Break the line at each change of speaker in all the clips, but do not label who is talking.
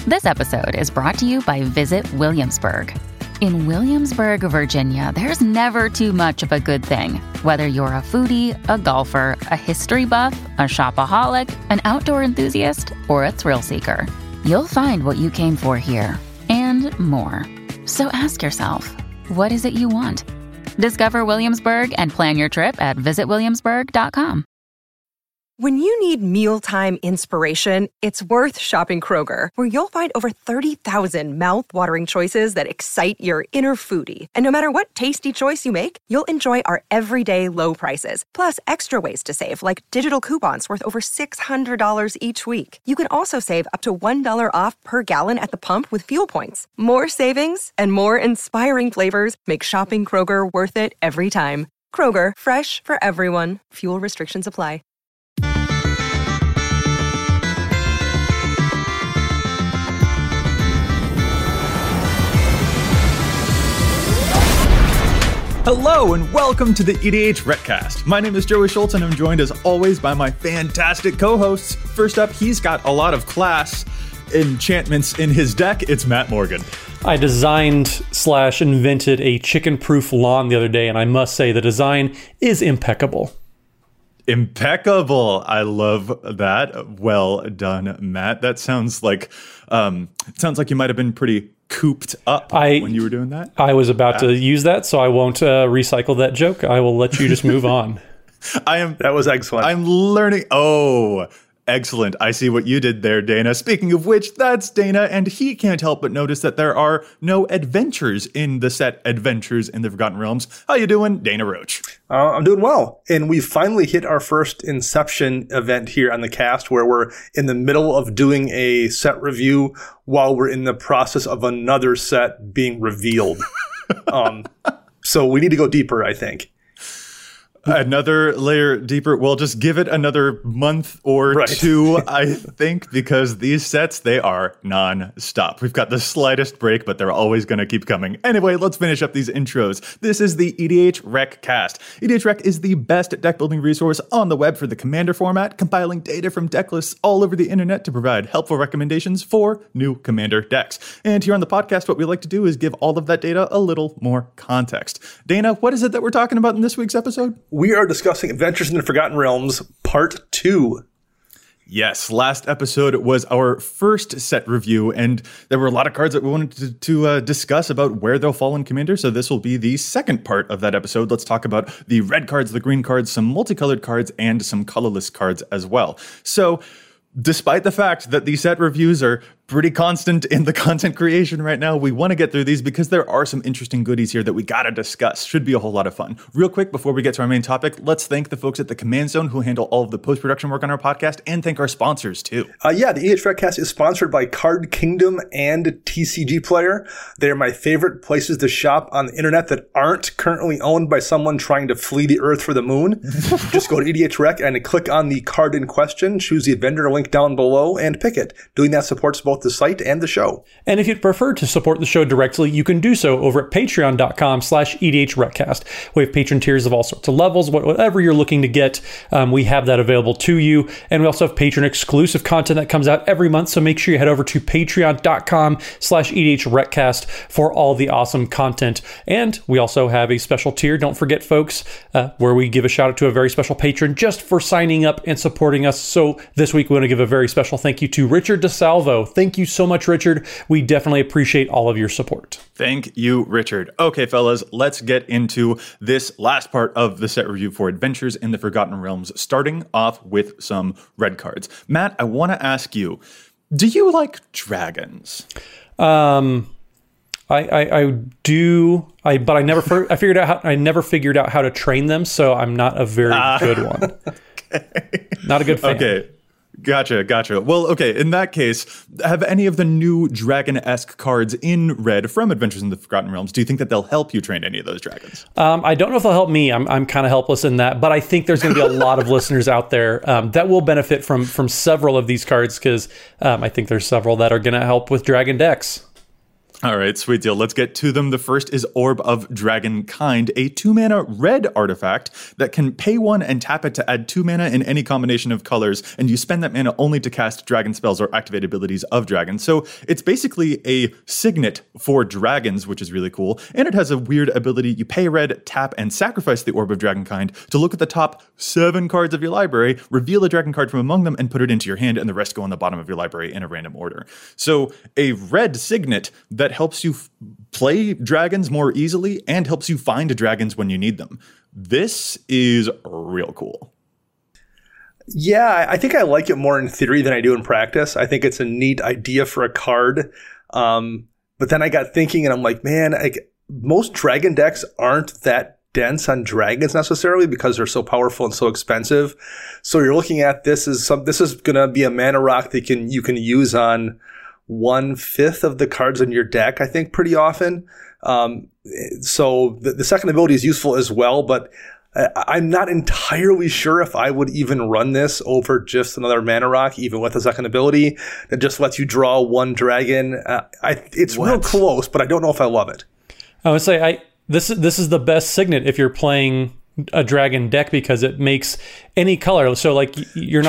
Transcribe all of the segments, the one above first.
This episode is brought to you by Visit Williamsburg. In Williamsburg, Virginia, there's never too much of a good thing. Whether you're a foodie, a golfer, a history buff, a shopaholic, an outdoor enthusiast, or a thrill seeker, you'll find what you came for here and more. So ask yourself, what is it you want? Discover Williamsburg and plan your trip at visitwilliamsburg.com.
When you need mealtime inspiration, it's worth shopping Kroger, where you'll find over 30,000 mouth-watering choices that excite your inner foodie. And no matter what tasty choice you make, you'll enjoy our everyday low prices, plus extra ways to save, like digital coupons worth over $600 each week. You can also save up to $1 off per gallon at the pump with fuel points. More savings and more inspiring flavors make shopping Kroger worth it every time. Kroger, fresh for everyone. Fuel restrictions apply.
Hello and welcome to the EDH Retcast. My name is Joey Schultz and I'm joined as always by my fantastic co-hosts. First up, he's got a lot of class enchantments in his deck. It's Matt Morgan.
I designed/invented a chicken-proof lawn the other day, and I must say the design is impeccable.
Impeccable. I love that. Well done, Matt. That sounds like you might have been pretty cooped up when you were doing that.
I was about to use that, so I won't recycle that joke. I will let you just move on.
That was excellent.
I'm learning. Oh, excellent. I see what you did there, Dana. Speaking of which, that's Dana, and he can't help but notice that there are no adventures in the set Adventures in the Forgotten Realms. How you doing, Dana Roach?
I'm doing well. And we've finally hit our first Inception event here on the cast, where we're in the middle of doing a set review while we're in the process of another set being revealed. So we need to go deeper, I think.
Another layer deeper. Well, just give it another month or two, I think, because these sets, they are non-stop. We've got the slightest break, but they're always going to keep coming. Anyway, let's finish up these intros. This is the EDH Rec Cast. EDH Rec is the best deck building resource on the web for the Commander format, compiling data from deck lists all over the internet to provide helpful recommendations for new Commander decks. And here on the podcast, what we like to do is give all of that data a little more context. Dana, what is it that we're talking about in this week's episode?
We are discussing Adventures in the Forgotten Realms, Part 2.
Yes, last episode was our first set review, and there were a lot of cards that we wanted to discuss about where they'll fall in Commander, so this will be the second part of that episode. Let's talk about the red cards, the green cards, some multicolored cards, and some colorless cards as well. So, despite the fact that the set reviews are pretty constant in the content creation right now, we want to get through these because there are some interesting goodies here that we got to discuss. Should be a whole lot of fun. Real quick, before we get to our main topic, let's thank the folks at the Command Zone who handle all of the post-production work on our podcast, and thank our sponsors too. The
EDH Retcast is sponsored by Card Kingdom and TCG Player. They're my favorite places to shop on the internet that aren't currently owned by someone trying to flee the Earth for the moon. Just go to EDH Rec and click on the card in question, choose the vendor link down below, and pick it. Doing that supports both the site and the show.
And if you'd prefer to support the show directly, you can do so over at patreon.com/EDHRetcast. We have patron tiers of all sorts of levels. Whatever you're looking to get, we have that available to you. And we also have patron exclusive content that comes out every month. So make sure you head over to patreon.com/EDHRetcast for all the awesome content. And we also have a special tier, don't forget folks, where we give a shout out to a very special patron just for signing up and supporting us. So this week we want to give a very special thank you to Richard DeSalvo. Thank you so much, Richard. We definitely appreciate all of your support.
Thank you, Richard. Okay, fellas, let's get into this last part of the set review for Adventures in the Forgotten Realms, starting off with some red cards. Matt, I want to ask you, do you like dragons?
I do, but I never figured out how to train them, so I'm not a very good one. Okay. Not a good fan.
Okay. Gotcha. Well, okay, in that case, have any of the new dragon-esque cards in red from Adventures in the Forgotten Realms, do you think that they'll help you train any of those dragons?
I don't know if they'll help me. I'm kind of helpless in that, but I think there's going to be a lot of listeners out there that will benefit from several of these cards, because I think there's several that are going to help with dragon decks.
All right, sweet deal. Let's get to them. The first is Orb of Dragonkind, a 2-mana red artifact that can pay 1 and tap it to add 2 mana in any combination of colors, and you spend that mana only to cast dragon spells or activate abilities of dragons. So it's basically a signet for dragons, which is really cool. And it has a weird ability. You pay red, tap, and sacrifice the Orb of Dragonkind to look at the top 7 cards of your library, reveal a dragon card from among them, and put it into your hand, and the rest go on the bottom of your library in a random order. So a red signet that helps you play dragons more easily and helps you find dragons when you need them. This is real cool.
Yeah, I think I like it more in theory than I do in practice. I think it's a neat idea for a card. But then I got thinking and I'm like, man, most dragon decks aren't that dense on dragons necessarily because they're so powerful and so expensive. So you're looking at this is going to be a mana rock that you can use on 1/5 of the cards in your deck, I think, pretty often. So the second ability is useful as well, but I'm not entirely sure if I would even run this over just another mana rock, even with the second ability that just lets you draw 1 dragon. It's real close, but I don't know if I love it.
I would say this is the best signet if you're playing a dragon deck because it makes any color. So like you're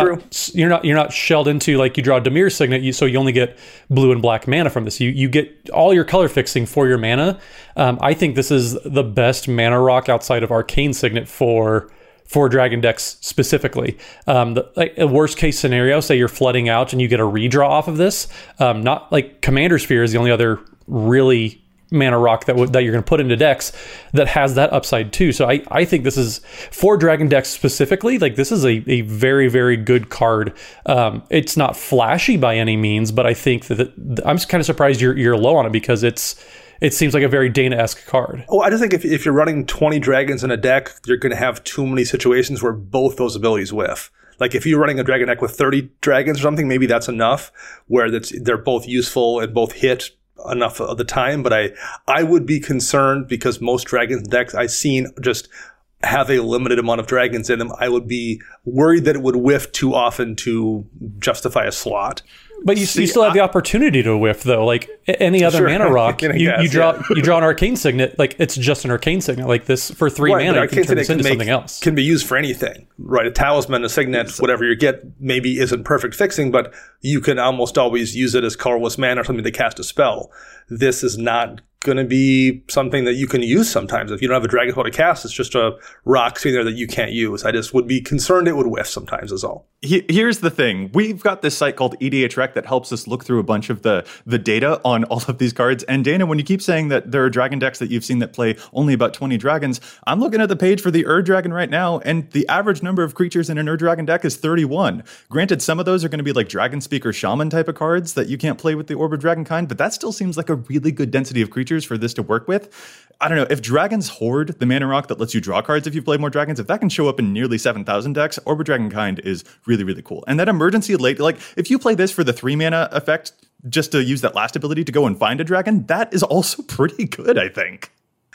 not shelled into like you draw a Dimir signet, so you only get blue and black mana from this. You get all your color fixing for your mana. I think this is the best mana rock outside of Arcane Signet for dragon decks specifically. Like a worst case scenario, say you're flooding out and you get a redraw off of this. Not like Commander Sphere is the only other really mana rock that you're going to put into decks that has that upside too. So I think this is for dragon decks specifically. Like this is a very, very good card. It's not flashy by any means, but I think that I'm kind of surprised you're low on it because it seems like a very Dana-esque card.
Oh, I just think if you're running 20 dragons in a deck, you're going to have too many situations where both those abilities whiff. Like if you're running a dragon deck with 30 dragons or something, maybe that's enough where they're both useful and both hit enough of the time, but I would be concerned because most dragons decks I've seen just have a limited amount of dragons in them. I would be worried that it would whiff too often to justify a slot.
But you still have the opportunity to whiff, though. Like any other mana rock, you draw an Arcane Signet. Like it's just an Arcane Signet. Like this for 3 mana, you can turn this into something else.
Can be used for anything, right? A talisman, a signet, whatever you get, maybe isn't perfect fixing, but you can almost always use it as colorless mana or something to cast a spell. This is not going to be something that you can use sometimes. If you don't have a dragon spell to cast, it's just a rock sitting there that you can't use. I just would be concerned it would whiff sometimes is all.
Here's the thing. We've got this site called EDH Rec that helps us look through a bunch of the data on all of these cards. And Dana, when you keep saying that there are dragon decks that you've seen that play only about 20 dragons, I'm looking at the page for the Dragon right now, and the average number of creatures in an Dragon deck is 31. Granted, some of those are going to be like Dragon Speaker Shaman type of cards that you can't play with the Orb of Dragonkind, but that still seems like a really good density of creatures for this to work with. I don't know, if dragons hoard the mana rock that lets you draw cards if you play more dragons, if that can show up in nearly 7,000 decks, Orb of Dragonkind is really, really cool. And that emergency late, like if you play this for the 3 mana effect, just to use that last ability to go and find a dragon, that is also pretty good, I think.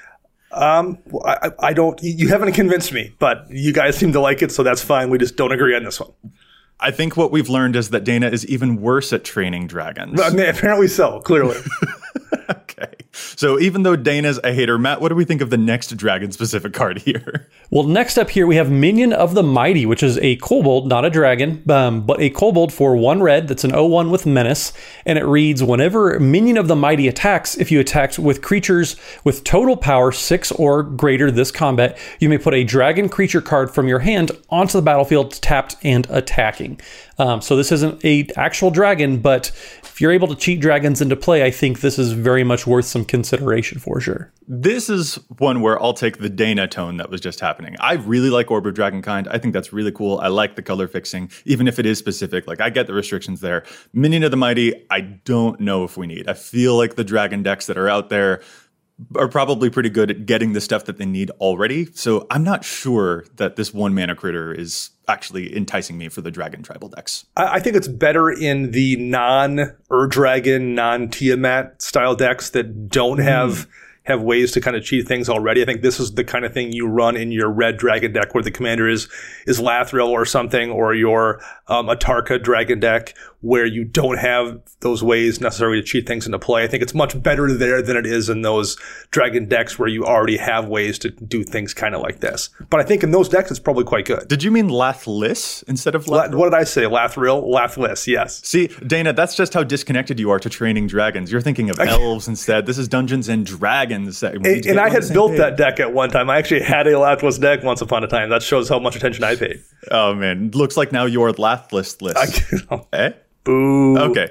I don't, you haven't convinced me, but you guys seem to like it, so that's fine. We just don't agree on this one.
I think what we've learned is that Dana is even worse at training dragons.
Apparently so, clearly.
Okay. So even though Dana's a hater, Matt, what do we think of the next dragon-specific card here?
Well, next up here, we have Minion of the Mighty, which is a kobold, not a dragon, but a kobold for 1 red. That's an 0/1 with Menace. And it reads, whenever Minion of the Mighty attacks, if you attacked with creatures with total power 6 or greater this combat, you may put a dragon creature card from your hand onto the battlefield tapped and attacking. So this isn't a actual dragon, but if you're able to cheat dragons into play, I think this is very much worth some consideration for sure.
This is one where I'll take the Dana tone that was just happening. I really like Orb of Dragonkind. I think that's really cool. I like the color fixing, even if it is specific. Like, I get the restrictions there. Minion of the Mighty, I don't know if we need. I feel like the dragon decks that are out there are probably pretty good at getting the stuff that they need already. So I'm not sure that this 1 mana critter is actually enticing me for the dragon tribal decks.
I think it's better in the non-Ur-Dragon, non-Tiamat style decks that don't have have ways to kind of cheat things already. I think this is the kind of thing you run in your red dragon deck where the commander is Lathril or something, or your Atarka dragon deck where you don't have those ways necessarily to cheat things into play. I think it's much better there than it is in those dragon decks where you already have ways to do things kind of like this. But I think in those decks, it's probably quite good.
Did you mean Lathlis instead of Lathril?
What did I say? Lathril? Lathlis, yes.
See, Dana, that's just how disconnected you are to training dragons. You're thinking of elves instead. This is Dungeons and Dragons.
And I had built that deck at one time. I actually had a Lathlis deck once upon a time. That shows how much attention I paid.
Oh, man. Looks like now you're Lathlis list. Eh?
Boo.
Okay.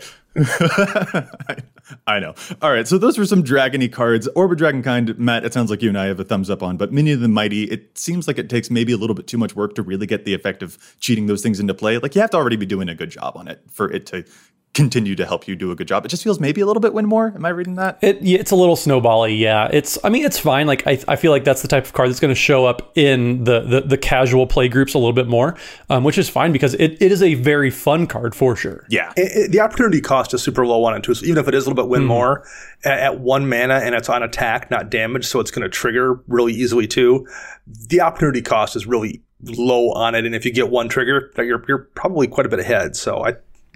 I know. All right, so those were some dragony cards. Orbit Dragonkind, Matt, it sounds like you and I have a thumbs up on, but Minion of the Mighty, it seems like it takes maybe a little bit too much work to really get the effect of cheating those things into play. Like, you have to already be doing a good job on it for it to continue to help you do a good job. It just feels maybe a little bit win more. Am I reading that?
It's a little snowbally, yeah. It's fine. Like I feel like that's the type of card that's going to show up in the casual play groups a little bit more, which is fine because it is a very fun card for sure.
Yeah.
The opportunity cost is super low on it too. So even if it is a little bit win more at 1 mana and it's on attack, not damage, so it's going to trigger really easily too. The opportunity cost is really low on it, and if you get 1 trigger, you're probably quite a bit ahead. So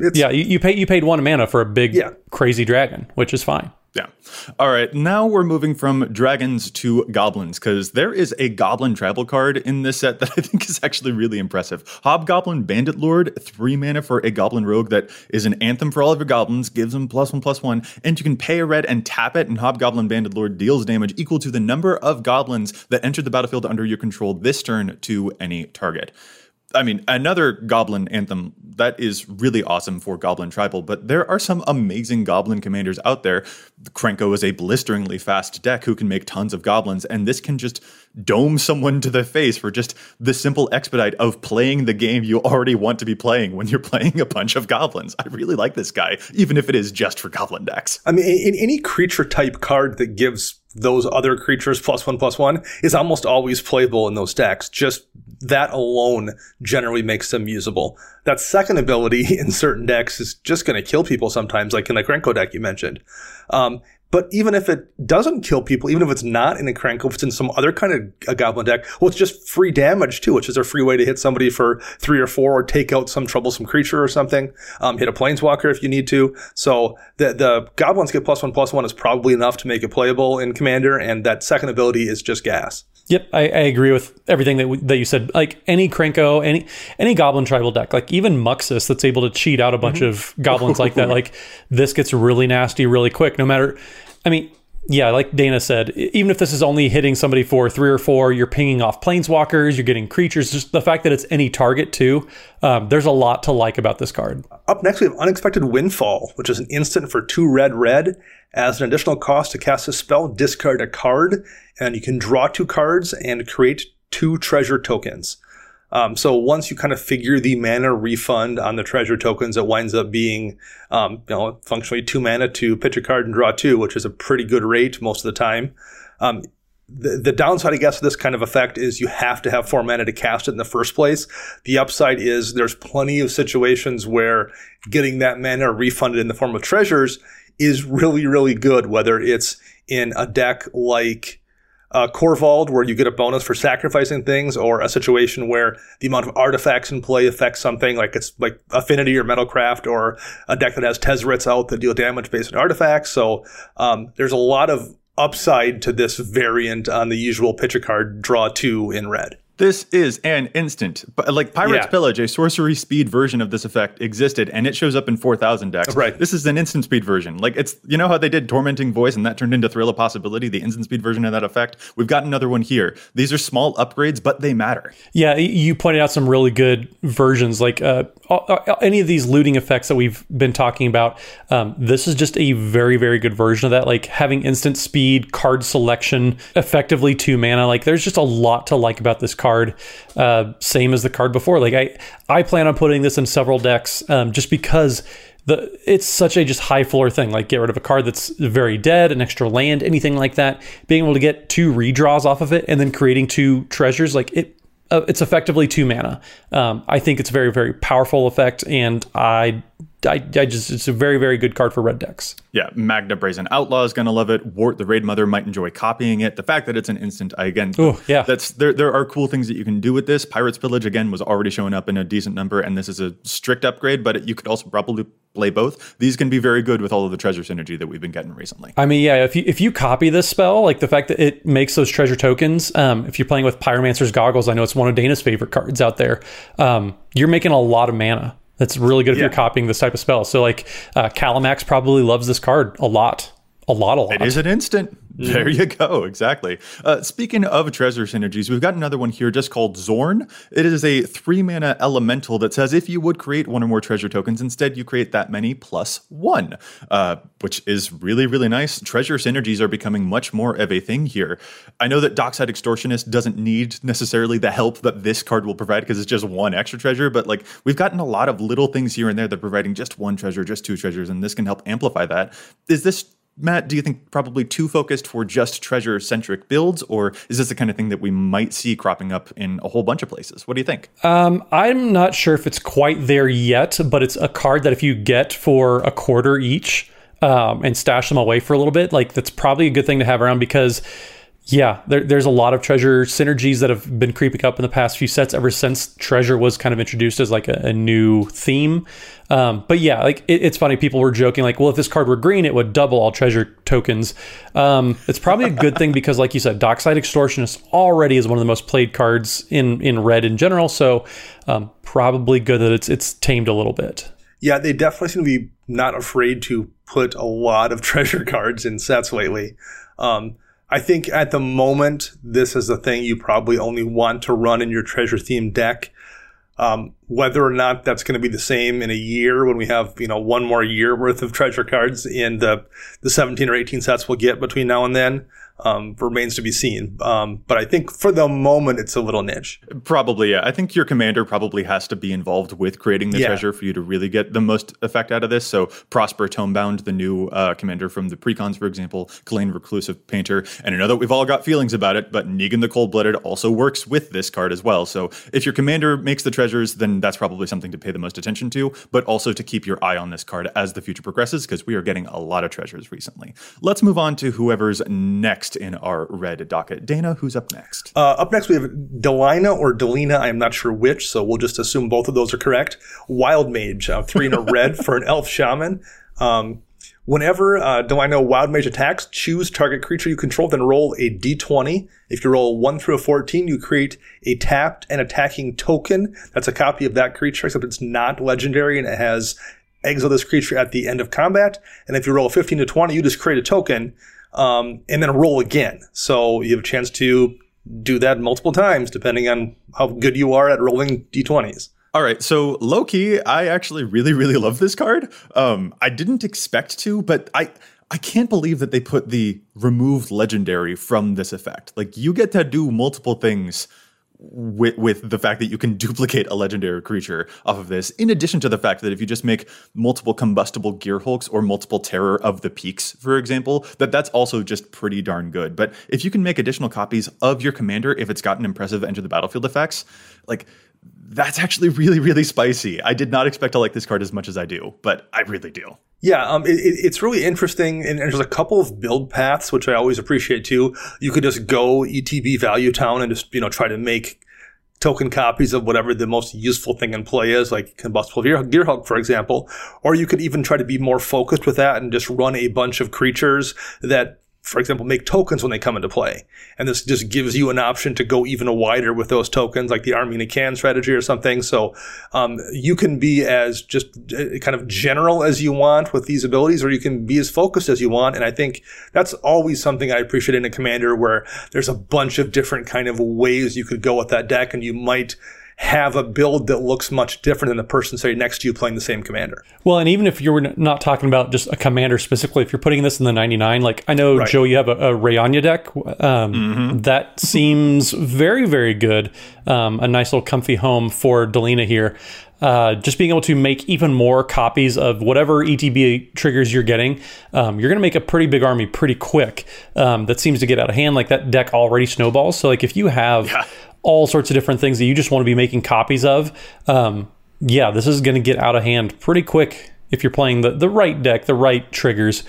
you
paid 1 mana for a big crazy dragon, which is fine.
Yeah. All right. Now we're moving from dragons to goblins, because there is a goblin tribal card in this set that I think is actually really impressive. Hobgoblin Bandit Lord, 3 mana for a goblin rogue that is an anthem for all of your goblins, gives them +1/+1, and you can pay a red and tap it, and Hobgoblin Bandit Lord deals damage equal to the number of goblins that enter the battlefield under your control this turn to any target. I mean, another goblin anthem that is really awesome for goblin tribal, but there are some amazing goblin commanders out there. Krenko is a blisteringly fast deck who can make tons of goblins, and this can just dome someone to the face for just the simple expedite of playing the game you already want to be playing when you're playing a bunch of goblins. I really like this guy, even if it is just for goblin decks.
I mean, in any creature type card that gives those other creatures +1/+1 is almost always playable in those decks. Just that alone generally makes them usable. That second ability in certain decks is just going to kill people sometimes, like in the Krenko deck you mentioned. But even if it doesn't kill people, even if it's not in a Krenko, if it's in some other kind of a goblin deck, well, it's just free damage too, which is a free way to hit somebody for 3 or 4 or take out some troublesome creature or something. Hit a planeswalker if you need to. So the goblins get +1/+1 is probably enough to make it playable in Commander, and that second ability is just gas.
Yep, I agree with everything that you said. Like any Krenko, any goblin tribal deck, like even Muxus that's able to cheat out a bunch of goblins like that, like this gets really nasty really quick. No matter, I mean, yeah, like Dana said, even if this is only hitting somebody for 3 or 4, you're pinging off planeswalkers, you're getting creatures. Just the fact that it's any target too, there's a lot to like about this card.
Up next, we have Unexpected Windfall, which is an instant for 2 red. As an additional cost to cast a spell, discard a card, and you can draw 2 cards and create 2 treasure tokens. So once you kind of figure the mana refund on the treasure tokens, it winds up being, functionally 2 mana to pitch a card and draw 2, which is a pretty good rate most of the time. The downside, I guess, of this kind of effect is you have to have 4 mana to cast it in the first place. The upside is there's plenty of situations where getting that mana refunded in the form of treasures is really, really good, whether it's in a deck like Korvald, where you get a bonus for sacrificing things, or a situation where the amount of artifacts in play affects something, like it's like Affinity or Metalcraft, or a deck that has Tezzerets out that deal damage based on artifacts. So there's a lot of upside to this variant on the usual pitch a card, draw 2 in red.
This is an instant. Like Pirate's Pillage, a sorcery speed version of this effect existed, and it shows up in 4,000 decks.
Right.
This is an instant speed version. Like, it's, you know how they did Tormenting Voice and that turned into Thrill of Possibility, the instant speed version of that effect? We've got another one here. These are small upgrades, but they matter.
Yeah, you pointed out some really good versions. Like any of these looting effects that we've been talking about, this is just a very, very good version of that. Like having instant speed, card selection, effectively 2 mana. Like there's just a lot to like about this card. Same as the card before. Like I plan on putting this in several decks just because it's such a just high floor thing. Like get rid of a card that's very dead, an extra land, anything like that. Being able to get 2 redraws off of it and then creating 2 treasures, like it's effectively 2 mana. I think it's a very, very powerful effect, and I it's a very, very good card for red decks.
Yeah, Magna Brazen Outlaw is going to love it. Wart the Raid Mother might enjoy copying it. The fact that it's an instant, there are cool things that you can do with this. Pirate's Pillage, again, was already showing up in a decent number, and this is a strict upgrade, but you could also probably play both. These can be very good with all of the treasure synergy that we've been getting recently.
I mean, yeah, if you copy this spell, like the fact that it makes those treasure tokens, if you're playing with Pyromancer's Goggles, I know it's one of Dana's favorite cards out there, you're making a lot of mana. That's really good if you're copying this type of spell. So like Calamax probably loves this card a lot. It is
an instant. There you go. Exactly. Speaking of treasure synergies, we've got another one here just called Zorn. It is a 3-mana elemental that says if you would create one or more treasure tokens, instead you create that many +1, which is really, really nice. Treasure synergies are becoming much more of a thing here. I know that Dockside Extortionist doesn't need necessarily the help that this card will provide because it's just one extra treasure, but like we've gotten a lot of little things here and there that are providing just one treasure, just two treasures, and this can help amplify that. Is this, Matt, do you think probably too focused for just treasure-centric builds, or is this the kind of thing that we might see cropping up in a whole bunch of places? What do you think?
I'm not sure if it's quite there yet, but it's a card that if you get for a quarter each and stash them away for a little bit, like that's probably a good thing to have around because there's a lot of treasure synergies that have been creeping up in the past few sets ever since treasure was kind of introduced as like a new theme. But yeah, like it's funny. People were joking like, well, if this card were green, it would double all treasure tokens. It's probably a good thing because like you said, Dockside Extortionist already is one of the most played cards in red in general. So probably good that it's tamed a little bit.
Yeah, they definitely seem to be not afraid to put a lot of treasure cards in sets lately. I think at the moment, this is the thing you probably only want to run in your treasure-themed deck. Whether or not that's going to be the same in a year when we have, one more year worth of treasure cards in the 17 or 18 sets we'll get between now and then, remains to be seen. But I think for the moment, it's a little niche.
Probably, yeah. I think your commander probably has to be involved with creating the treasure for you to really get the most effect out of this. So Prosper Tomebound, the new commander from the Precons, for example, Kalane Reclusive Painter. And I know that we've all got feelings about it, but Negan the Cold-Blooded also works with this card as well. So if your commander makes the treasures, then that's probably something to pay the most attention to, but also to keep your eye on this card as the future progresses, because we are getting a lot of treasures recently. Let's move on to whoever's next in our red docket. Dana, who's up next?
Up next, we have Delina or Delina. I am not sure which, so we'll just assume both of those are correct. Wild Mage, 3 in a red for an elf shaman. Whenever Delina Wild Mage attacks, choose target creature you control, then roll a d20. If you roll 1 through a 14, you create a tapped and attacking token. That's a copy of that creature, except it's not legendary and it has exile this creature at the end of combat. And if you roll 15 to 20, you just create a token and then roll again. So you have a chance to do that multiple times, depending on how good you are at rolling d20s.
All right, so low-key, I actually really, really love this card. I didn't expect to, but I can't believe that they put the removed legendary from this effect. Like, you get to do multiple things with the fact that you can duplicate a legendary creature off of this, in addition to the fact that if you just make multiple combustible gear hulks or multiple Terror of the Peaks, for example, that's also just pretty darn good. But if you can make additional copies of your commander, if it's got an impressive enter the battlefield effects, like, that's actually really, really spicy. I did not expect to like this card as much as I do, but I really do.
Yeah, it's really interesting, and there's a couple of build paths, which I always appreciate too. You could just go ETB Value Town and just, try to make token copies of whatever the most useful thing in play is, like Combustible Gear Hulk, for example. Or you could even try to be more focused with that and just run a bunch of creatures that, for example, make tokens when they come into play. And this just gives you an option to go even wider with those tokens, like the Army in a Can strategy or something. So you can be as just kind of general as you want with these abilities, or you can be as focused as you want. And I think that's always something I appreciate in a commander, where there's a bunch of different kind of ways you could go with that deck, and you might have a build that looks much different than the person sitting next to you playing the same commander.
Well, and even if you're not talking about just a commander specifically, if you're putting this in the 99, like I know, Joe, you have a Rayanya deck. That seems very, very good. A nice little comfy home for Delina here. Just being able to make even more copies of whatever ETB triggers you're getting, you're going to make a pretty big army pretty quick. That seems to get out of hand. Like that deck already snowballs. So like if you have all sorts of different things that you just want to be making copies of, this is going to get out of hand pretty quick if you're playing the right deck, the right triggers.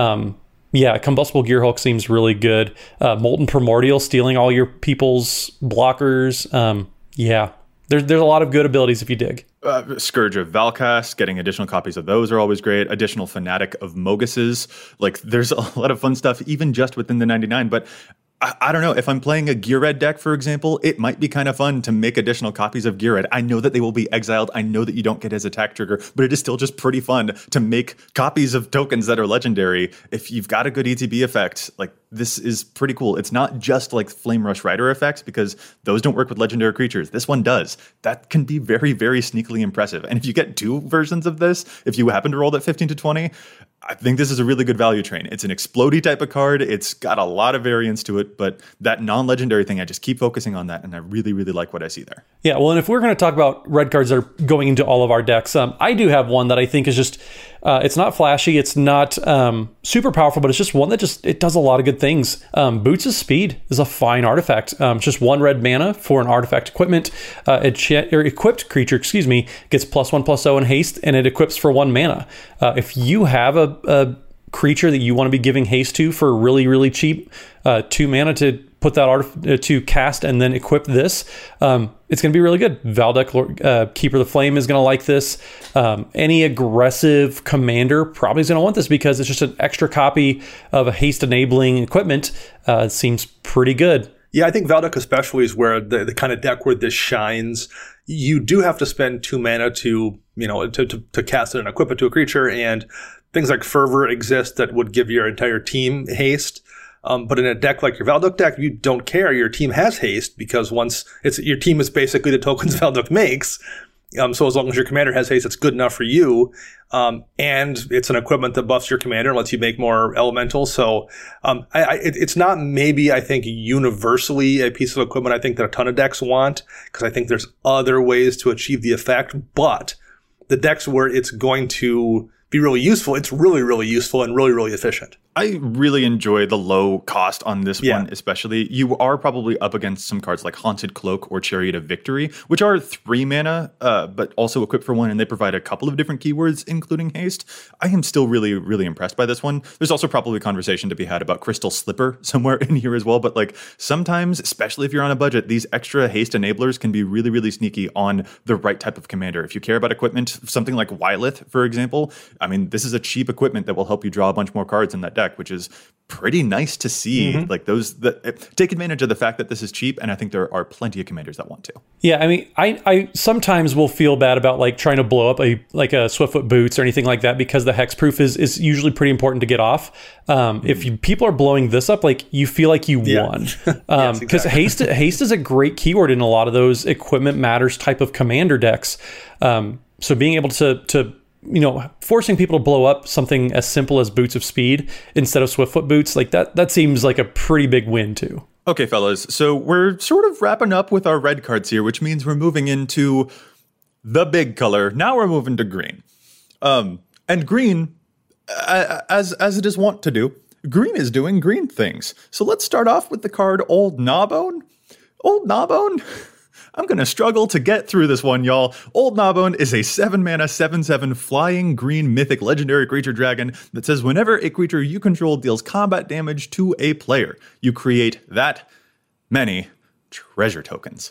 Yeah, Combustible Gearhulk seems really good. Molten Primordial, stealing all your people's blockers. Yeah, there's a lot of good abilities if you dig.
Scourge of Valkast, getting additional copies of those are always great. Additional Fanatic of Moguses. Like, there's a lot of fun stuff, even just within the 99. But I don't know, if I'm playing a Gear Red deck, for example, it might be kind of fun to make additional copies of Gear Red. I know that they will be exiled. I know that you don't get his attack trigger, but it is still just pretty fun to make copies of tokens that are legendary. If you've got a good ETB effect, like, this is pretty cool. It's not just like Flame Rush Rider effects, because those don't work with legendary creatures. This one does. That can be very, very sneakily impressive. And if you get 2 versions of this, if you happen to roll that 15 to 20, I think this is a really good value train. It's an explodey type of card. It's got a lot of variance to it, but that non-legendary thing, I just keep focusing on that, and I really, really like what I see there.
Yeah, well, and if we're going to talk about red cards that are going into all of our decks, I do have one that I think is just, it's not flashy, it's not super powerful, but it's just one that it does a lot of good things. Boots of Speed is a fine artifact. Just 1 red mana for an artifact equipment. Equipped creature, gets +1/+0 in haste, and it equips for 1 mana. If you have a creature that you want to be giving haste to for really, really cheap, 2 mana to put that to cast and then equip this, it's going to be really good. Valdek, Keeper of the Flame, is going to like this. Any aggressive commander probably is going to want this, because it's just an extra copy of a haste enabling equipment. It seems pretty good.
Yeah, I think Valdek especially is where the kind of deck where this shines. You do have to spend 2 mana to cast it and equip it to a creature, and things like Fervor exist that would give your entire team haste. But in a deck like your Valduk deck, you don't care. Your team has haste, because once your team is basically the tokens Valduk makes. So as long as your commander has haste, it's good enough for you. And it's an equipment that buffs your commander and lets you make more elementals. So it's not maybe, I think, universally a piece of equipment I think that a ton of decks want, because I think there's other ways to achieve the effect. But the decks where it's going to be really useful, it's really, really useful and really, really efficient.
I really enjoy the low cost on this one, especially. You are probably up against some cards like Haunted Cloak or Chariot of Victory, which are 3 mana, but also equipped for 1, and they provide a couple of different keywords, including haste. I am still really, really impressed by this one. There's also probably a conversation to be had about Crystal Slipper somewhere in here as well, but like, sometimes, especially if you're on a budget, these extra haste enablers can be really, really sneaky on the right type of commander. If you care about equipment, something like Wylith, for example, I mean, this is a cheap equipment that will help you draw a bunch more cards in that deck, which is pretty nice to see. Mm-hmm. Like, take advantage of the fact that this is cheap, and I think there are plenty of commanders that want to.
Yeah, I mean, I sometimes will feel bad about like trying to blow up a Swiftfoot Boots or anything like that, because the hexproof is usually pretty important to get off. If people are blowing this up, like, you feel like you won, because yes, exactly. haste is a great keyword in a lot of those equipment matters type of commander decks. So being able to forcing people to blow up something as simple as Boots of Speed instead of Swiftfoot Boots, like that seems like a pretty big win too.
Okay, fellas, so we're sort of wrapping up with our red cards here, which means we're moving into the big color. Now we're moving to green. And green, as it is wont to do, green is doing green things. So let's start off with the card Old Gnawbone. Old Gnawbone? I'm going to struggle to get through this one, y'all. Old Gnawbone is a 7-mana, 7/7 flying green mythic legendary creature dragon that says whenever a creature you control deals combat damage to a player, you create that many treasure tokens.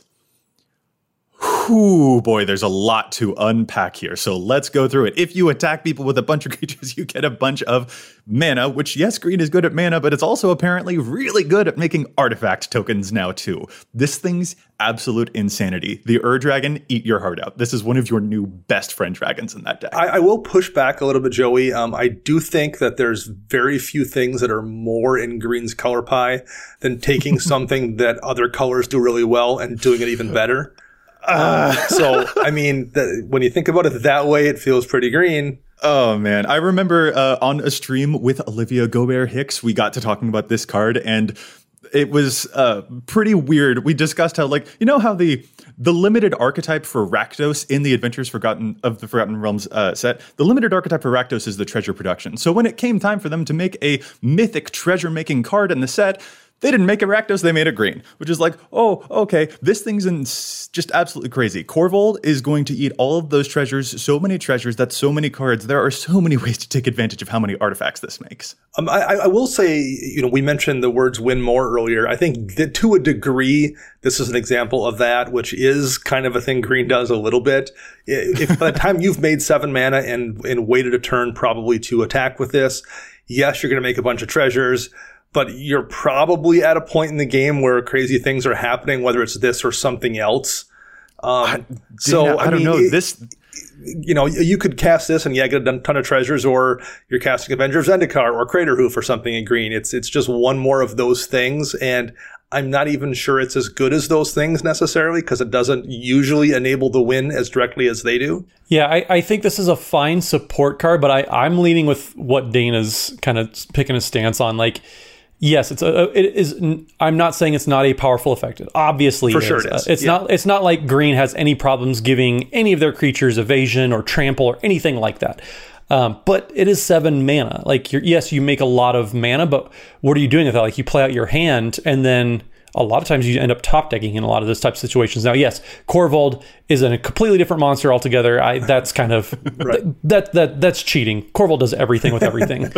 Whew, boy, there's a lot to unpack here, so let's go through it. If you attack people with a bunch of creatures, you get a bunch of mana, which, yes, green is good at mana, but it's also apparently really good at making artifact tokens now, too. This thing's absolute insanity. The Dragon, eat your heart out. This is one of your new best friend dragons in that deck.
I will push back a little bit, Joey. I do think that there's very few things that are more in green's color pie than taking something that other colors do really well and doing it even better. So, I mean, when you think about it that way, it feels pretty green.
Oh, man. I remember on a stream with Olivia Gobert-Hicks, we got to talking about this card, and it was pretty weird. We discussed how, like, how the limited archetype for Rakdos in the Adventures of the Forgotten Realms set, the limited archetype for Rakdos is the treasure production. So when it came time for them to make a mythic treasure-making card in the set, They didn't make it Rakdos, they made it green, which is like, oh, okay, this thing's just absolutely crazy. Korvold is going to eat all of those treasures, so many treasures, that's so many cards. There are so many ways to take advantage of how many artifacts this makes.
I will say, we mentioned the words win more earlier. I think that to a degree, this is an example of that, which is kind of a thing green does a little bit. If by the time you've made 7 mana and waited a turn probably to attack with this, yes, you're going to make a bunch of treasures, but you're probably at a point in the game where crazy things are happening, whether it's this or something else.
I don't know.
You could cast this and get a ton of treasures, or you're casting Avenger of Zendikar or Craterhoof or something in green. It's just one more of those things, and I'm not even sure it's as good as those things necessarily, because it doesn't usually enable the win as directly as they do.
Yeah, I think this is a fine support card, but I'm leaning with what Dana's kind of picking a stance on. Like, yes, it is. I'm not saying it's not a powerful effect. It obviously
for sure it is.
It's not like green has any problems giving any of their creatures evasion or trample or anything like that. But it is 7 mana. Like, you make a lot of mana, but what are you doing with that? Like, you play out your hand, and then a lot of times you end up top decking in a lot of those types of situations. Now, yes, Korvold is a completely different monster altogether. That's kind of
right.
That's cheating. Korvold does everything with everything.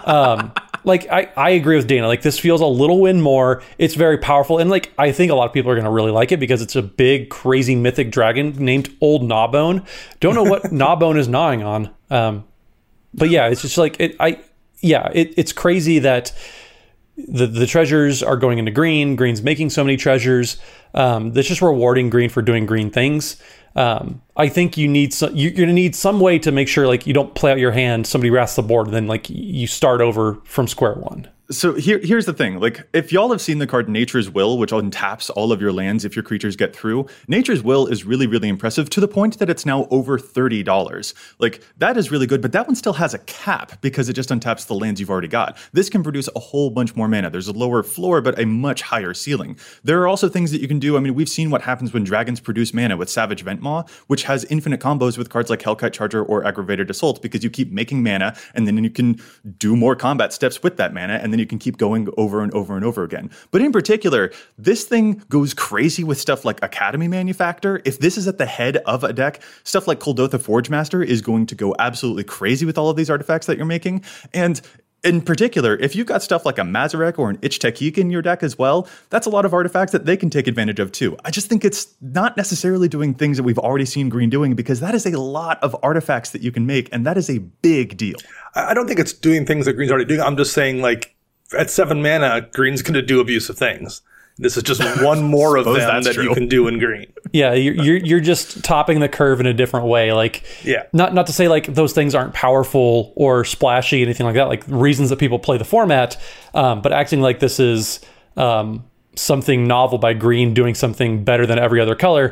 I agree with Dana. Like, this feels a little win more. It's very powerful, and like, I think a lot of people are going to really like it because it's a big, crazy mythic dragon named Old Gnawbone. Don't know what Gnawbone is gnawing on. But yeah, it's just like it's crazy that the treasures are going into green. Green's making so many treasures. That's just rewarding green for doing green things. I think you're going to need some way to make sure, like, you don't play out your hand, somebody wraths the board, and then like you start over from square one.
So here's the thing. Like, if y'all have seen the card Nature's Will, which untaps all of your lands if your creatures get through, Nature's Will is really, really impressive to the point that it's now over $30. Like, that is really good, but that one still has a cap because it just untaps the lands you've already got. This can produce a whole bunch more mana. There's a lower floor, but a much higher ceiling. There are also things that you can do. I mean, we've seen what happens when dragons produce mana with Savage Ventmaw, which has infinite combos with cards like Hellkite Charger or Aggravated Assault, because you keep making mana, and then you can do more combat steps with that mana, and then you can keep going over and over and over again. But in particular, this thing goes crazy with stuff like Academy Manufactor. If this is at the head of a deck, stuff like Kuldotha Forgemaster is going to go absolutely crazy with all of these artifacts that you're making. And in particular, if you've got stuff like a Mazarek or an Ich-Tekik in your deck as well, that's a lot of artifacts that they can take advantage of too. I just think it's not necessarily doing things that we've already seen green doing, because that is a lot of artifacts that you can make, and that is a big deal.
I don't think it's doing things that green's already doing. I'm just saying, like, at 7 mana, green's going to do abusive things. This is just one more of them that you can do in green.
Yeah, you're just topping the curve in a different way. Like,
yeah,
not to say like those things aren't powerful or splashy, anything like that. Like, reasons that people play the format, but acting like this is something novel by green doing something better than every other color.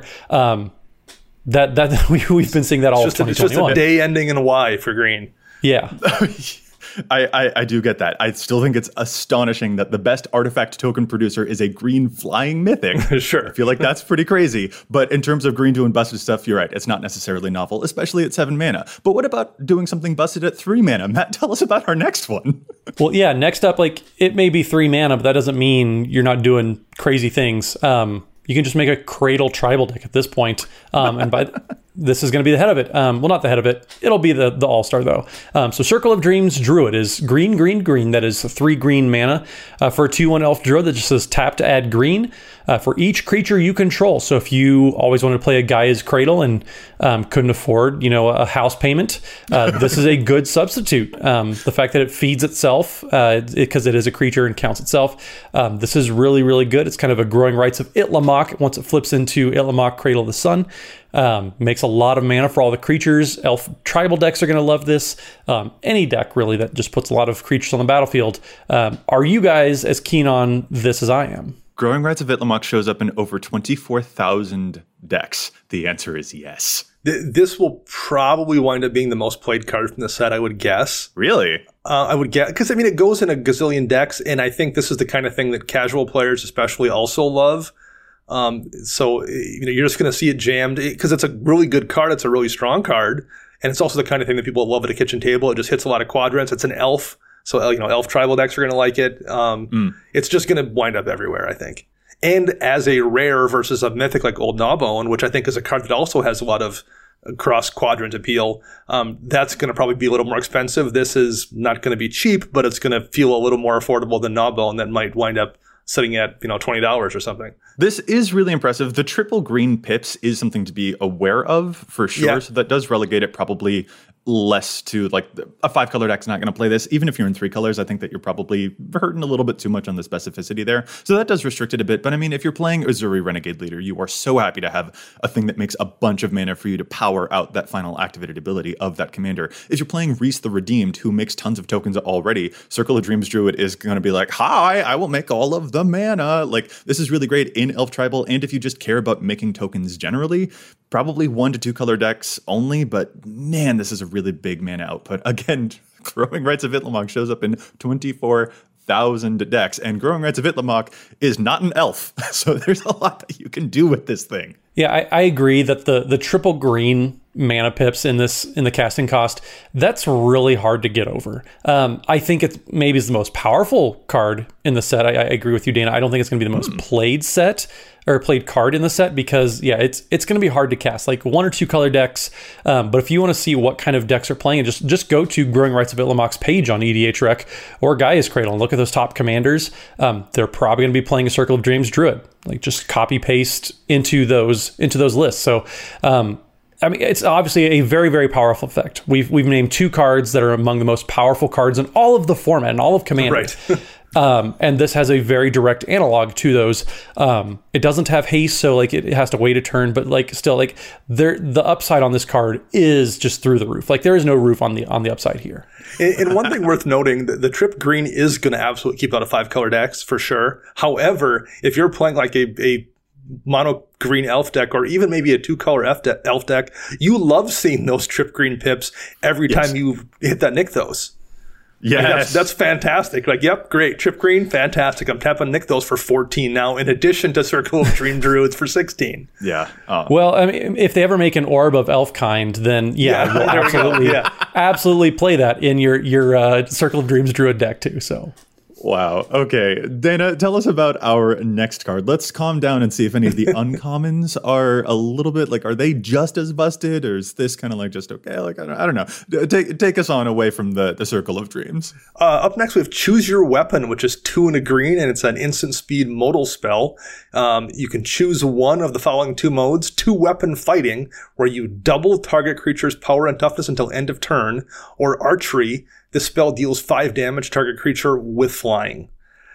That we've been seeing that all of 2021.
It's just a day ending in Y for green.
Yeah.
I do get that. I still think it's astonishing that the best artifact token producer is a green flying mythic.
Sure.
I feel like that's pretty crazy. But in terms of green doing busted stuff, you're right. It's not necessarily novel, especially at 7 mana. But what about doing something busted at 3 mana? Matt, tell us about our next one.
Well, yeah, next up, like, it may be 3 mana, but that doesn't mean you're not doing crazy things. You can just make a Cradle tribal deck at this point. And this is going to be the head of it. Well, not the head of it. It'll be the all-star, though. So Circle of Dreams Druid is green, green, green. That is 3 green mana for a 2/1 elf druid that just says tap to add green for each creature you control. So if you always wanted to play a Gaia's Cradle and couldn't afford, a house payment, this is a good substitute. The fact that it feeds itself because it is a creature and counts itself. This is really, really good. It's kind of a Growing Rights of Itlimoc once it flips into Itlimoc Cradle of the Sun. Makes a lot of mana for all the creatures. Elf tribal decks are going to love this. Any deck, really, that just puts a lot of creatures on the battlefield. Are you guys as keen on this as I am?
Growing Rights of Itlimoc shows up in over 24,000 decks. The answer is yes.
This will probably wind up being the most played card from the set, I would guess.
Really?
I would guess. Because, it goes in a gazillion decks, and I think this is the kind of thing that casual players especially also love. So you're just going to see it jammed because it's a really good card. It's a really strong card. And it's also the kind of thing that people love at a kitchen table. It just hits a lot of quadrants. It's an elf. So, elf tribal decks are going to like it. It's just going to wind up everywhere, I think. And as a rare versus a mythic like Old Gnawbone, which I think is a card that also has a lot of cross-quadrant appeal, that's going to probably be a little more expensive. This is not going to be cheap, but it's going to feel a little more affordable than Gnawbone that might wind up sitting at $20 or something.
This is really impressive. The triple green pips is something to be aware of for sure.
Yeah.
So that does relegate it probably less to like a 5-color deck's not going to play this. Even if you're in 3 colors, I think that you're probably hurting a little bit too much on the specificity there. So that does restrict it a bit. But I mean, if you're playing Uzuri Renegade Leader, you are so happy to have a thing that makes a bunch of mana for you to power out that final activated ability of that commander. If you're playing Reese the Redeemed, who makes tons of tokens already, Circle of Dreams Druid is going to be like, hi, I will make all of the mana. Like, this is really great in Elf Tribal. And if you just care about making tokens generally, probably 1 to 2 color decks only, but man, this is a really big mana output. Again, Growing Rites of Itlimoc shows up in 24,000 decks, and Growing Rites of Itlimoc is not an elf, so there's a lot that you can do with this thing.
Yeah, I agree that the triple green mana pips in the casting cost, that's really hard to get over. I think it's maybe is the most powerful card in the set. I agree with you, Dana. I don't think it's going to be the most played set or played card in the set because it's going to be hard to cast like 1 or 2 color decks. But if you want to see what kind of decks are playing, just go to Growing Rites of Itlimoc page on EDHREC or Gaia's Cradle and look at those top commanders. They're probably going to be playing a Circle of Dreams Druid. Like just copy paste into those lists. So I mean, it's obviously a very, very powerful effect. We've named 2 cards that are among the most powerful cards in all of the format and all of Commander.
Right.
And this has a very direct analog to those. It doesn't have haste, so like it has to wait a turn, but like still like the upside on this card is just through the roof. Like there is no roof on the upside here.
And one thing worth noting, the Trip Green is going to absolutely keep out of 5-color decks for sure. However, if you're playing like a mono green elf deck or even maybe a 2-color elf deck, you love seeing those Trip Green pips every time you hit that Nykthos.
Yeah,
that's fantastic. Like, yep, great. Trip Green, fantastic. I'm tapping Nykthos for 14 now, in addition to Circle of Dream Druids for 16.
Yeah.
Well, I mean, if they ever make an orb of elf kind, then we'll absolutely, absolutely play that in your Circle of Dreams Druid deck too. So.
Wow. Okay. Dana, tell us about our next card. Let's calm down and see if any of the uncommons are a little bit like, are they just as busted or is this kind of like just okay? Like, I don't know. Take us on away from the Circle of Dreams.
Up next, we have Choose Your Weapon, which is 2 and a green, and it's an instant speed modal spell. You can choose one of the following 2 modes: 2-weapon fighting, where you double target creature's power and toughness until end of turn, or archery. This spell deals 5 damage target creature with flying.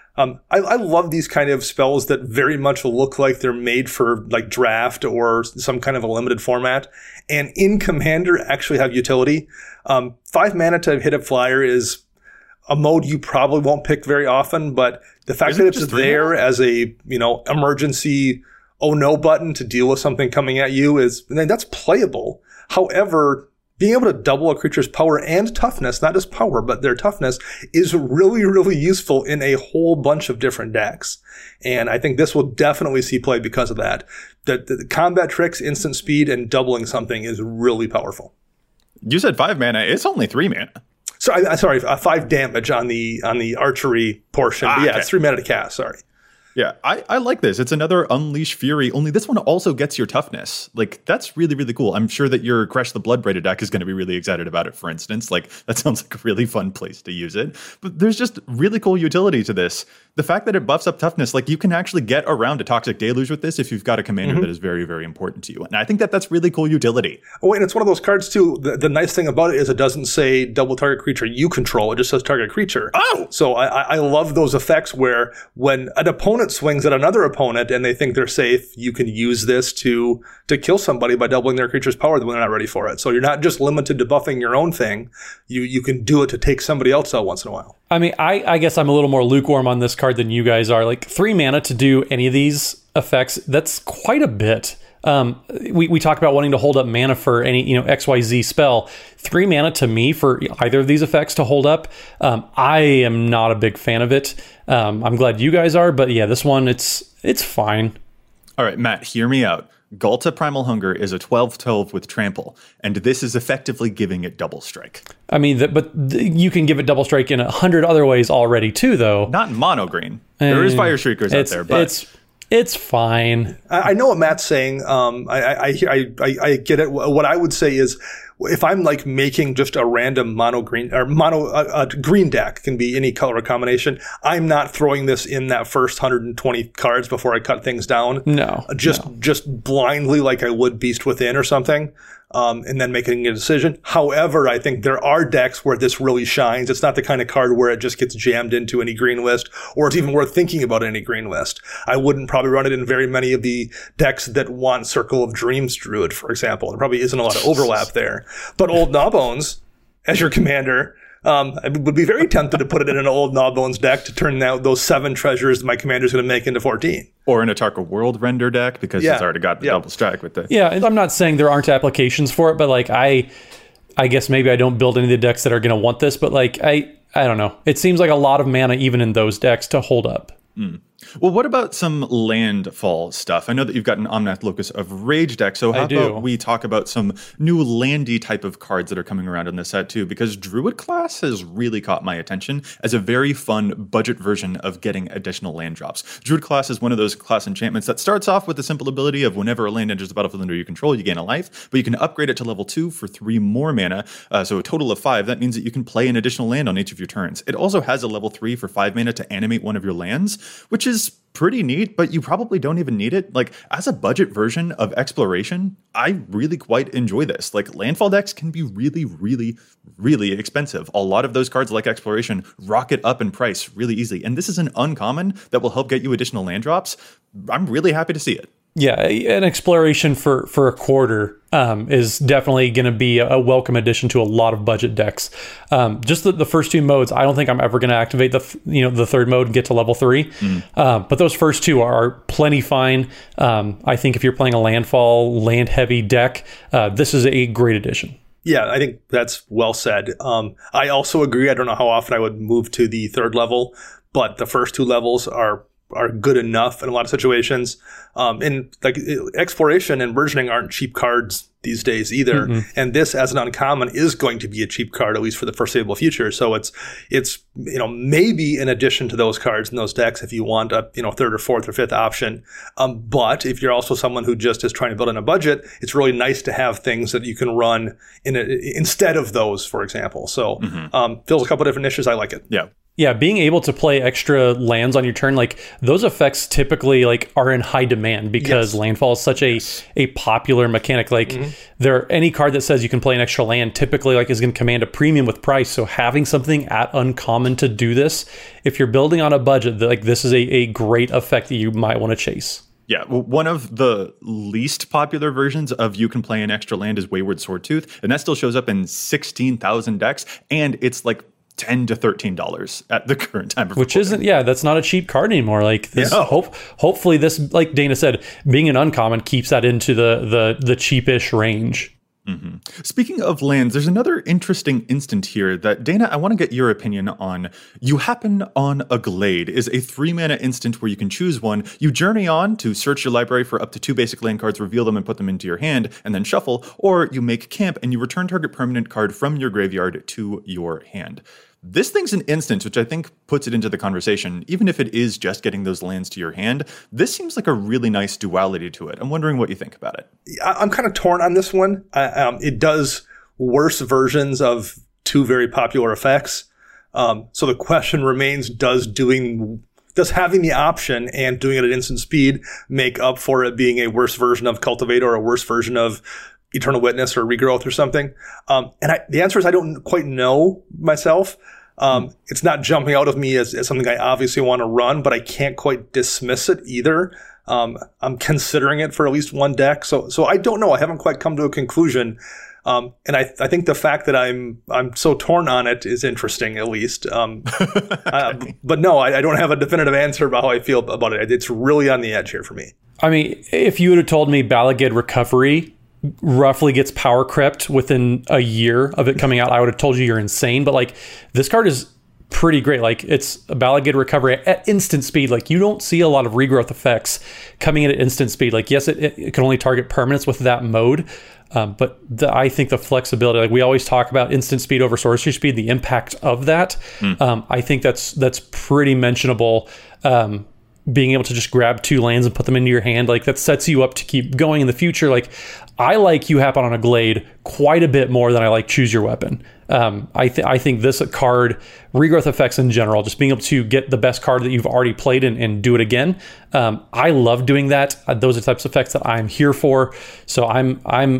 I love these kind of spells that very much look like they're made for like draft or some kind of a limited format, and in Commander actually have utility. 5 mana to hit a flyer is a mode you probably won't pick very often, but the fact that it's there as a emergency oh no button to deal with something coming at you that's playable. However, being able to double a creature's power and toughness, not just power, but their toughness, is really, really useful in a whole bunch of different decks. And I think this will definitely see play because of that. The combat tricks, instant speed, and doubling something is really powerful.
You said 5 mana. It's only 3 mana.
So, sorry, 5 damage on the archery portion. But okay. It's 3 mana to cast, sorry.
Yeah, I like this. It's another Unleash Fury, only this one also gets your toughness. Like, that's really, really cool. I'm sure that your Crash the Bloodbraided deck is going to be really excited about it, for instance. Like, that sounds like a really fun place to use it. But there's just really cool utility to this. The fact that it buffs up toughness, like, you can actually get around a Toxic Deluge with this if you've got a commander that is very, very important to you. And I think that that's really cool utility.
Oh, and it's one of those cards, too. The nice thing about it is it doesn't say double target creature you control. It just says target creature.
Oh!
So I love those effects where when an opponent swings at another opponent and they think they're safe, you can use this to kill somebody by doubling their creature's power when they're not ready for it. So you're not just limited to buffing your own thing. You can do it to take somebody else out once in a while.
I mean, I guess I'm a little more lukewarm on this card than you guys are. Like 3 mana to do any of these effects, that's quite a bit. We talk about wanting to hold up mana for any XYZ spell. 3 mana to me for either of these effects to hold up, I am not a big fan of it. I'm glad you guys are, but yeah, this one it's fine.
All right, Matt, hear me out. Ghalta Primal Hunger is a 12/12 with trample, and this is effectively giving it double strike.
I mean, you can give it double strike in 100 other ways already too, though.
Not in mono green. There is Fire Shriekers out there, but
it's fine.
I know what Matt's saying. I get it. What I would say is, if I'm like making just a random mono green or green deck, can be any color combination, I'm not throwing this in that first 120 cards before I cut things down.
No.
Just blindly, like I would Beast Within or something. And then making a decision. However, I think there are decks where this really shines. It's not the kind of card where it just gets jammed into any green list, or it's even worth thinking about any green list. I wouldn't probably run it in very many of the decks that want Circle of Dreams Druid, for example. There probably isn't a lot of overlap there. But Old Gnawbones, as your commander, I would be very tempted to put it in an Old Gnawbones deck to turn out those 7 treasures my commander's going to make into 14.
Or in a Tarka World Render deck, because it's already got the double strike with the...
Yeah, I'm not saying there aren't applications for it, but like I guess maybe I don't build any of the decks that are going to want this, but like I don't know. It seems like a lot of mana even in those decks to hold up.
Well, what about some landfall stuff? I know that you've got an Omnath Locus of Rage deck, so how about we talk about some new landy type of cards that are coming around in this set too, because Druid class has really caught my attention as a very fun budget version of getting additional land drops. Druid class is one of those class enchantments that starts off with the simple ability of whenever a land enters the battlefield under your control, you gain a life, but you can upgrade it to level 2 for 3 more mana, so a total of 5. That means that you can play an additional land on each of your turns. It also has a level 3 for 5 mana to animate one of your lands, which is pretty neat, but you probably don't even need it. Like, as a budget version of Exploration, I really quite enjoy this. Like, landfall decks can be really, really, really expensive. A lot of those cards, like Exploration, rocket up in price really easily. And this is an uncommon that will help get you additional land drops. I'm really happy to see it.
Yeah, an Exploration for a quarter is definitely going to be a welcome addition to a lot of budget decks. Just the first 2 modes, I don't think I'm ever going to activate the third mode and get to level 3. But those first 2 are plenty fine. I think if you're playing a landfall, land heavy deck, this is a great addition.
Yeah, I think that's well said. I also agree. I don't know how often I would move to the 3rd level, but the first 2 levels are good enough in a lot of situations. And like Exploration and Burgeoning aren't cheap cards these days either. And this, as an uncommon, is going to be a cheap card, at least for the foreseeable future. So it's maybe in addition to those cards in those decks if you want a 3rd or 4th or 5th option. But if you're also someone who just is trying to build in a budget, it's really nice to have things that you can run instead of those, for example. So fills a couple of different niches. I like it.
Yeah, being able to play extra lands on your turn, like those effects typically like are in high demand because landfall is such a popular mechanic. Like any card that says you can play an extra land typically like is going to command a premium with price. So having something at uncommon to do this, if you're building on a budget, like this is a great effect that you might want to chase.
Yeah, well, one of the least popular versions of you can play an extra land is Wayward Swordtooth, and that still shows up in 16,000 decks, and it's like $10 to $13 at the current time of
which
recording.
that's not a cheap card anymore. Like this, hopefully this, like Dana said, being an uncommon keeps that into the cheapish range.
Speaking of lands, there's another interesting instant here that, Dana, I want to get your opinion on. You Happen on a Glade is a 3-mana instant where you can choose one. You journey on to search your library for up to 2 basic land cards, reveal them and put them into your hand, and then shuffle, or you make camp and you return target permanent card from your graveyard to your hand. This thing's an instant, which I think puts it into the conversation. Even if it is just getting those lands to your hand, this seems like a really nice duality to it. I'm wondering what you think about it.
I'm kind of torn on this one. It does worse versions of 2 very popular effects. So the question remains, does having the option and doing it at instant speed make up for it being a worse version of Cultivate or a worse version of Eternal Witness or Regrowth or something? The answer is I don't quite know myself. It's not jumping out of me as something I obviously want to run, but I can't quite dismiss it either. I'm considering it for at least one deck. So I don't know. I haven't quite come to a conclusion. And I think the fact that I'm so torn on it is interesting, at least. But no, I don't have a definitive answer about how I feel about it. It's really on the edge here for me.
I mean, if you would have told me Balagid Recovery roughly gets power crept within a year of it coming out, I would have told you you're insane. But like, this card is pretty great. Like, it's a Balagade recovery at instant speed. Like, you don't see a lot of regrowth effects coming in at instant speed. Like, yes, it can only target permanents with that mode. But I think the flexibility, like we always talk about instant speed over sorcery speed, the impact of that, I think that's pretty mentionable. Being able to just grab 2 lands and put them into your hand, like that sets you up to keep going in the future. Like, I like You Happen on a Glade quite a bit more than I like Choose Your Weapon. I think this card, regrowth effects in general, just being able to get the best card that you've already played and do it again. I love doing that. Those are the types of effects that I'm here for. So I'm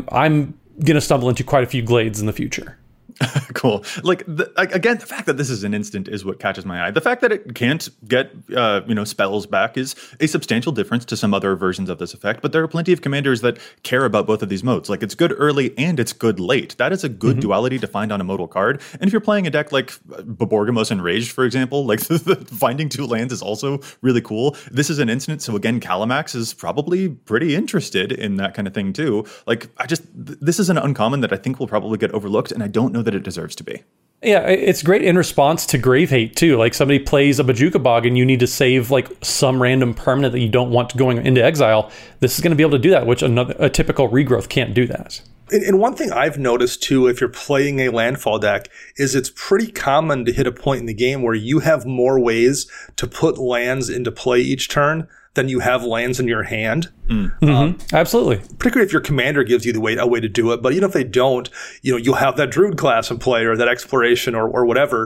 gonna stumble into quite a few Glades in the future.
Cool. Like, again, the fact that this is an instant is what catches my eye. The fact that it can't get spells back is a substantial difference to some other versions of this effect. But there are plenty of commanders that care about both of these modes. Like, it's good early and it's good late. That is a good duality to find on a modal card. And if you're playing a deck like Borborygmos Enraged, for example, like finding 2 lands is also really cool. This is an instant, so again, Calamax is probably pretty interested in that kind of thing too. Like, this is an uncommon that I think will probably get overlooked, and I don't know that it deserves to be.
Yeah, it's great in response to Grave Hate too. Like, somebody plays a Bojuka Bog and you need to save like some random permanent that you don't want going into exile. This is going to be able to do that, which a typical regrowth can't do that.
And one thing I've noticed too, if you're playing a landfall deck, is it's pretty common to hit a point in the game where you have more ways to put lands into play each turn than you have lands in your hand.
Absolutely.
Particularly if your commander gives you a way to do it. But even if they don't, you'll have that Druid class in play or that exploration or whatever.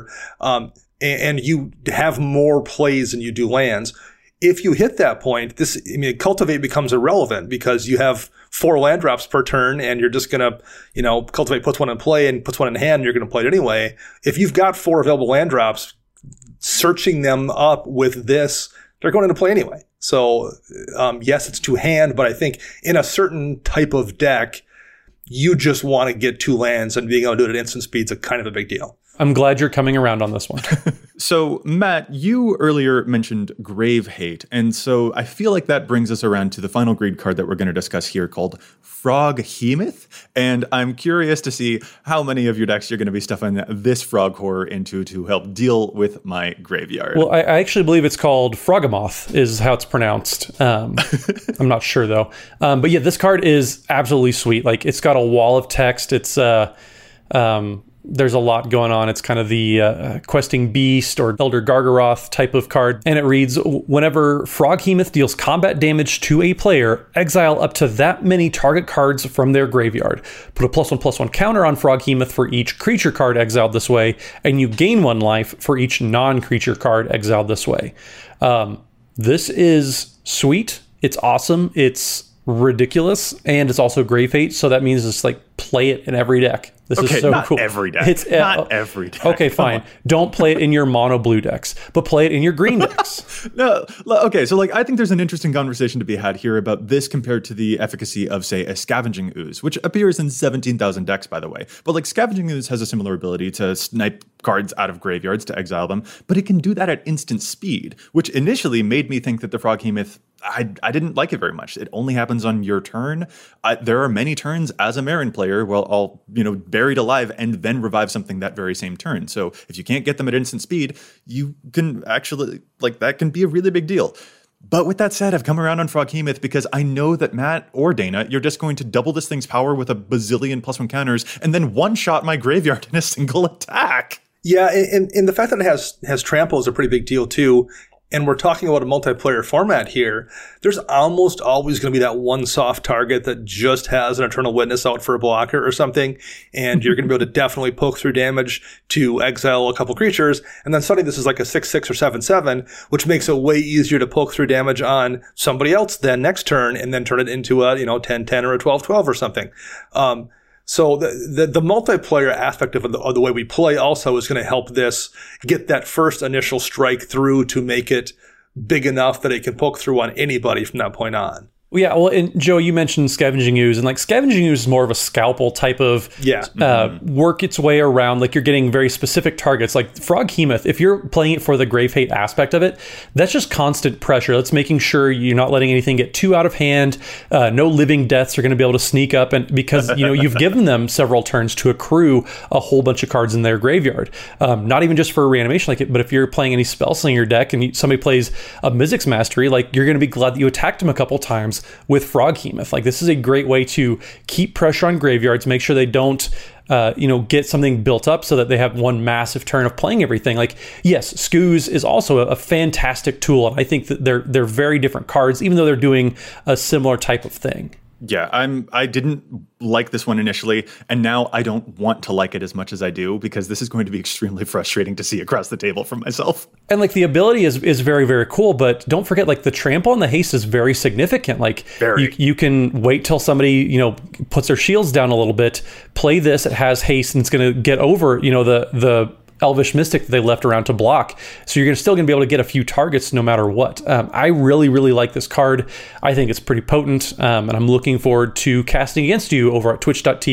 And you have more plays than you do lands. If you hit that point, Cultivate becomes irrelevant because you have 4 land drops per turn and you're just going to, Cultivate puts 1 in play and puts 1 in hand and you're going to play it anyway. If you've got 4 available land drops, searching them up with this, they're going into play anyway. So, yes, it's 2 hand, but I think in a certain type of deck, you just want to get 2 lands, and being able to do it at instant speed is kind of a big deal.
I'm glad you're coming around on this one.
So, Matt, you earlier mentioned Grave Hate, and so I feel like that brings us around to the final greed card that we're going to discuss here, called Froghemoth. And I'm curious to see how many of your decks you're going to be stuffing this frog horror into to help deal with my graveyard.
Well, I actually believe it's called Froghemoth is how it's pronounced. I'm not sure, though. But yeah, this card is absolutely sweet. Like, it's got a wall of text. It's there's a lot going on. It's kind of the Questing Beast or Elder Gargaroth type of card. And it reads, whenever Froghemoth deals combat damage to a player, exile up to that many target cards from their graveyard. Put a +1/+1 counter on Froghemoth for each creature card exiled this way, and you gain 1 life for each non-creature card exiled this way. This is sweet. It's awesome. It's ridiculous. And it's also Grave Hate. So that means it's like play it in every deck. This is so cool.
Every deck.
It's
not every deck.
Okay, fine. Don't play it in your mono blue decks, but play it in your green decks.
No, okay. So, like, I think there's an interesting conversation to be had here about this compared to the efficacy of, say, a Scavenging Ooze, which appears in 17,000 decks, by the way. But like, Scavenging Ooze has a similar ability to snipe cards out of graveyards to exile them, but it can do that at instant speed, which initially made me think that the Froghemoth, I didn't like it very much. It only happens on your turn. There are many turns as a Marin player where I'll, buried alive and then revive something that very same turn. So if you can't get them at instant speed, you can actually, like, that can be a really big deal. But with that said, I've come around on Froghemoth because I know that Matt or Dana, you're just going to double this thing's power with a bazillion +1 counters and then one-shot my graveyard in a single attack.
Yeah, and the fact that it has trample is a pretty big deal too. And we're talking about a multiplayer format here. There's almost always going to be that one soft target that just has an Eternal Witness out for a blocker or something. And you're going to be able to definitely poke through damage to exile a couple creatures. And then suddenly this is like a 6/6 or 7/7, which makes it way easier to poke through damage on somebody else then next turn and then turn it into a 10/10 or a 12/12 or something. So the multiplayer aspect of the way we play also is going to help this get that first initial strike through to make it big enough that it can poke through on anybody from that point on.
Yeah, well, and Joe, you mentioned Scavenging Ooze, and like Scavenging Ooze is more of a scalpel type of work its way around. Like you're getting very specific targets. Like Froghemoth, if you're playing it for the Grave Hate aspect of it, that's just constant pressure. That's making sure you're not letting anything get too out of hand. No living deaths are going to be able to sneak up, and because you've given them several turns to accrue a whole bunch of cards in their graveyard. Not even just for a reanimation like it, but if you're playing any Spellslinger deck and somebody plays a Mizzix Mastery, like you're going to be glad that you attacked them a couple times with Froghemoth. Like this is a great way to keep pressure on graveyards, make sure they don't get something built up so that they have one massive turn of playing everything. Like, yes, Scooze is also a fantastic tool, and I think that they're very different cards, even though they're doing a similar type of thing.
Yeah, I didn't like this one initially, and now I don't want to like it as much as I do, because this is going to be extremely frustrating to see across the table for myself.
And like the ability is very, very cool, but don't forget, like the trample and the haste is very significant. Like you can wait till somebody, puts their shields down a little bit, play this, it has haste, and it's going to get over, the Elvish Mystic that they left around to block. So you're still going to be able to get a few targets no matter what. I really, really like this card. I think it's pretty potent, and I'm looking forward to casting against you over at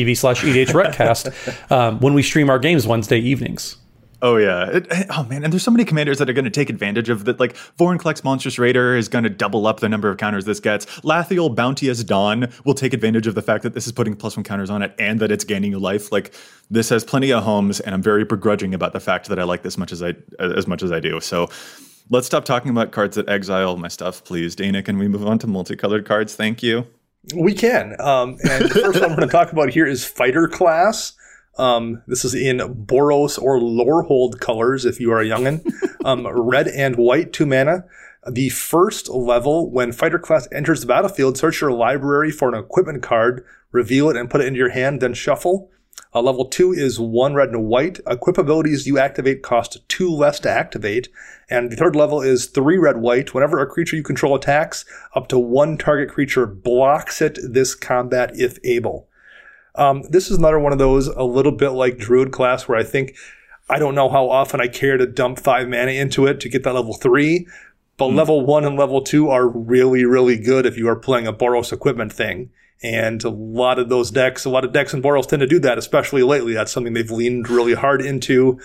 twitch.tv/EDHRECast when we stream our games Wednesday evenings.
Oh, yeah. Man. And there's so many commanders that are going to take advantage of that. Like, Vorinclex Monstrous Raider is going to double up the number of counters this gets. Lathiel Bounteous Dawn will take advantage of the fact that this is putting +1 counters on it and that it's gaining you life. Like, this has plenty of homes, and I'm very begrudging about the fact that I like this much as I do. So let's stop talking about cards that exile my stuff, please. Dana, can we move on to multicolored cards? Thank you.
We can. And the first one we're going to talk about here is Fighter Class. This is in Boros or Lorehold colors if you are a youngin'. Red and white, 2 mana. The first level, when Fighter Class enters the battlefield, search your library for an equipment card, reveal it and put it into your hand, then shuffle. Level 2 is 1 red and white. Equip abilities you activate cost 2 less to activate. And the third level is 3 red white. Whenever a creature you control attacks, up to 1 target creature blocks it this combat if able. This is another one of those, a little bit like Druid Class, where I don't know how often I care to dump 5 mana into it to get that level 3, but level 1 and level 2 are really, really good if you are playing a Boros equipment thing. And a lot of decks in Boros tend to do that, especially lately. That's something they've leaned really hard into.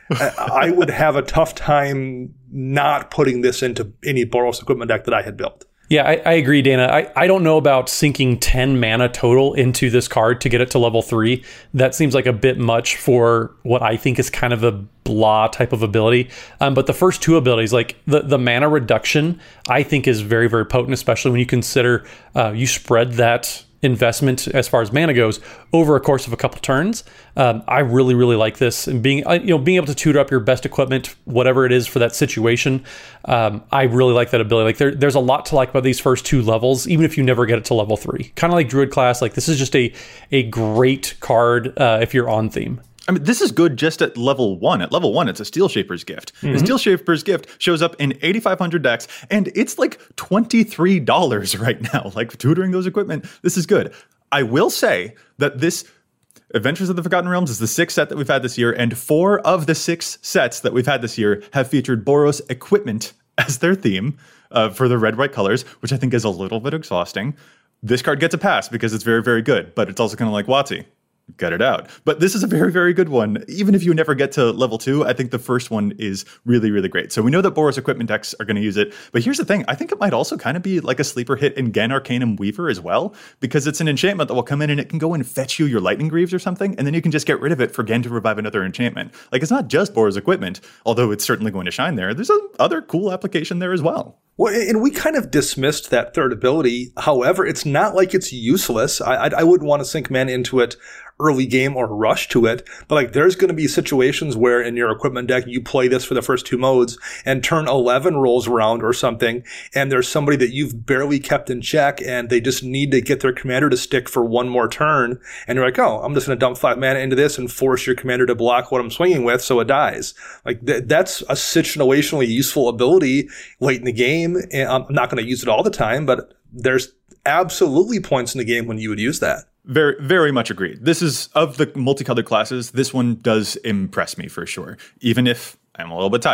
I would have a tough time not putting this into any Boros equipment deck that I had built.
Yeah, I agree, Dana. I don't know about sinking 10 mana total into this card to get it to level 3. That seems like a bit much for what I think is kind of a blah type of ability. But the first 2 abilities, like the mana reduction, I think is very, very potent, especially when you consider you spread that investment as far as mana goes over a course of a couple turns. I really, really like this, and being able to tutor up your best equipment, whatever it is for that situation. I really like that ability. Like there's a lot to like about these first 2 levels, even if you never get it to level 3. Kind of like Druid Class. Like this is just a great card if you're on theme.
I mean, this is good just at level 1. At level 1, it's a Steel Shaper's Gift. Mm-hmm. The Steel Shaper's Gift shows up in 8,500 decks, and it's like $23 right now. Like, tutoring those equipment, this is good. I will say that this Adventures of the Forgotten Realms is the 6th set that we've had this year, and 4 of the 6 sets that we've had this year have featured Boros equipment as their theme for the red-white colors, which I think is a little bit exhausting. This card gets a pass because it's very, very good, but it's also kind of like WotC. Gut it out. But this is a very, very good one. Even if you never get to level 2, I think the first one is really, really great. So we know that Boros equipment decks are going to use it. But here's the thing. I think it might also kind of be like a sleeper hit in Gen Arcanum Weaver as well, because it's an enchantment that will come in and it can go and fetch you your Lightning Greaves or something, and then you can just get rid of it for Gen to revive another enchantment. Like, it's not just Boros equipment, although it's certainly going to shine there. There's other cool application there as well.
Well, and we kind of dismissed that third ability. However, it's not like it's useless. I wouldn't want to sink mana into it early game or rush to it, but like there's going to be situations where in your equipment deck you play this for the first 2 modes and turn 11 rolls around or something, and there's somebody that you've barely kept in check and they just need to get their commander to stick for 1 more turn, and you're like, oh, I'm just going to dump 5 mana into this and force your commander to block what I'm swinging with so it dies. Like that's a situationally useful ability late in the game, and I'm not going to use it all the time, but there's absolutely points in the game when you would use that.
Very, very much agreed. This is, of the multicolored classes, this one does impress me for sure. Even if I'm a little bit tired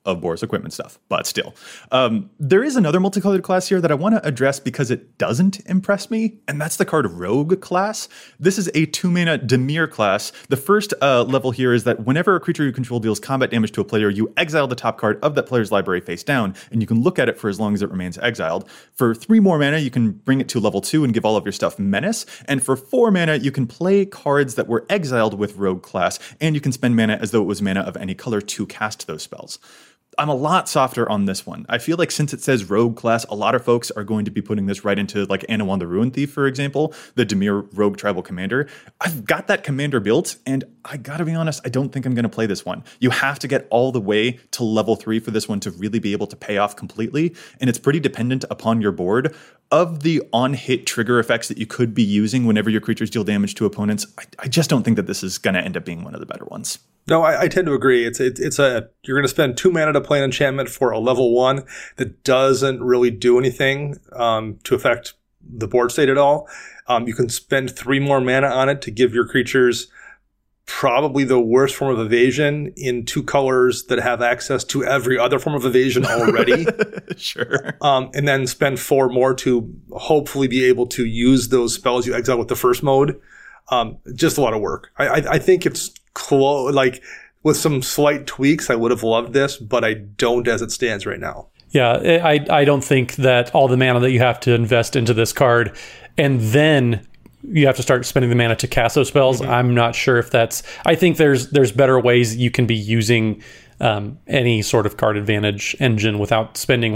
of Boros equipment stuff, but still. There is another multicolored class here that I want to address because it doesn't impress me, and that's the card Rogue class. This is a 2-mana Dimir class. The first level here is that whenever a creature you control deals combat damage to a player, you exile the top card of that player's library face down, and you can look at it for as long as it remains exiled. For 3 more mana, you can bring it to level 2 and give all of your stuff Menace, and for 4 mana, you can play cards that were exiled with Rogue class, and you can spend mana as though it was mana of any color to cast those spells. I'm a lot softer on this one. I feel like since it says Rogue class, a lot of folks are going to be putting this right into like Anawan the Ruin Thief, for example, the Dimir Rogue Tribal Commander. I've got that commander built, and I gotta be honest, I don't think I'm gonna play this one. You have to get all the way to level 3 for this one to really be able to pay off completely, and it's pretty dependent upon your board. Of the on-hit trigger effects that you could be using whenever your creatures deal damage to opponents, I just don't think that this is gonna end up being one of the better ones.
No, I tend to agree. You're going to spend 2 mana to play an enchantment for a level 1 that doesn't really do anything to affect the board state at all. You can spend 3 more mana on it to give your creatures probably the worst form of evasion in 2 colors that have access to every other form of evasion already.
Sure.
And then spend 4 more to hopefully be able to use those spells you exile with the first mode. Just a lot of work. I think it's like with some slight tweaks, I would have loved this, but I don't as it stands right now.
Yeah, I don't think that all the mana that you have to invest into this card and then you have to start spending the mana to cast those spells. Mm-hmm. I'm not sure if that's... I think there's better ways you can be using any sort of card advantage engine without spending,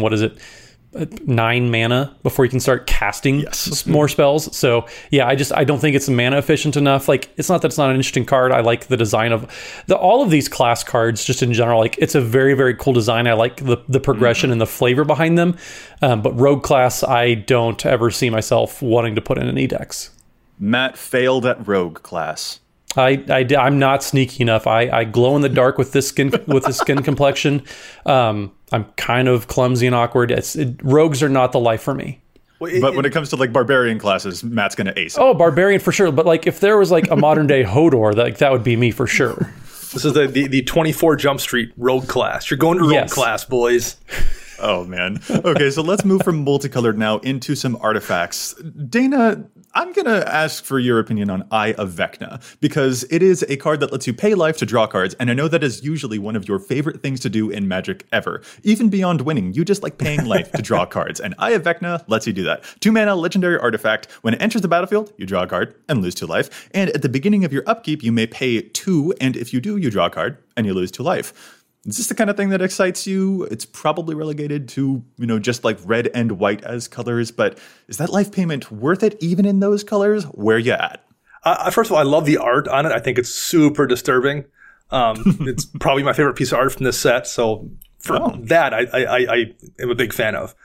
9 mana before you can start casting more spells. So yeah, I don't think it's mana efficient enough. Like, it's not that it's not an interesting card. I like the design of all of these class cards just in general. Like, it's a very, very cool design. I like the progression and the flavor behind them. But Rogue class, I don't ever see myself wanting to put in any decks.
Matt failed at Rogue class.
I'm not sneaky enough. I glow in the dark with this skin complexion. I'm kind of clumsy and awkward. Rogues are not the life for me.
But when it comes to like barbarian classes, Matt's going to ace it.
Oh, barbarian for sure. But like if there was like a modern day Hodor, that would be me for sure.
This is the 24 Jump Street Rogue class. You're going to Rogue class, boys.
Oh, man. Okay, so let's move from multicolored now into some artifacts. Dana, I'm going to ask for your opinion on Eye of Vecna, because it is a card that lets you pay life to draw cards, and I know that is usually one of your favorite things to do in Magic ever. Even beyond winning, you just like paying life to draw cards, and Eye of Vecna lets you do that. 2 mana legendary artifact. When it enters the battlefield, you draw a card and lose 2 life, and at the beginning of your upkeep, you may pay 2, and if you do, you draw a card and you lose 2 life. Is this the kind of thing that excites you? It's probably relegated to, just like red and white as colors, but is that life payment worth it even in those colors? Where you at?
First of all, I love the art on it. I think it's super disturbing. It's probably my favorite piece of art from this set. So for that, I am a big fan of.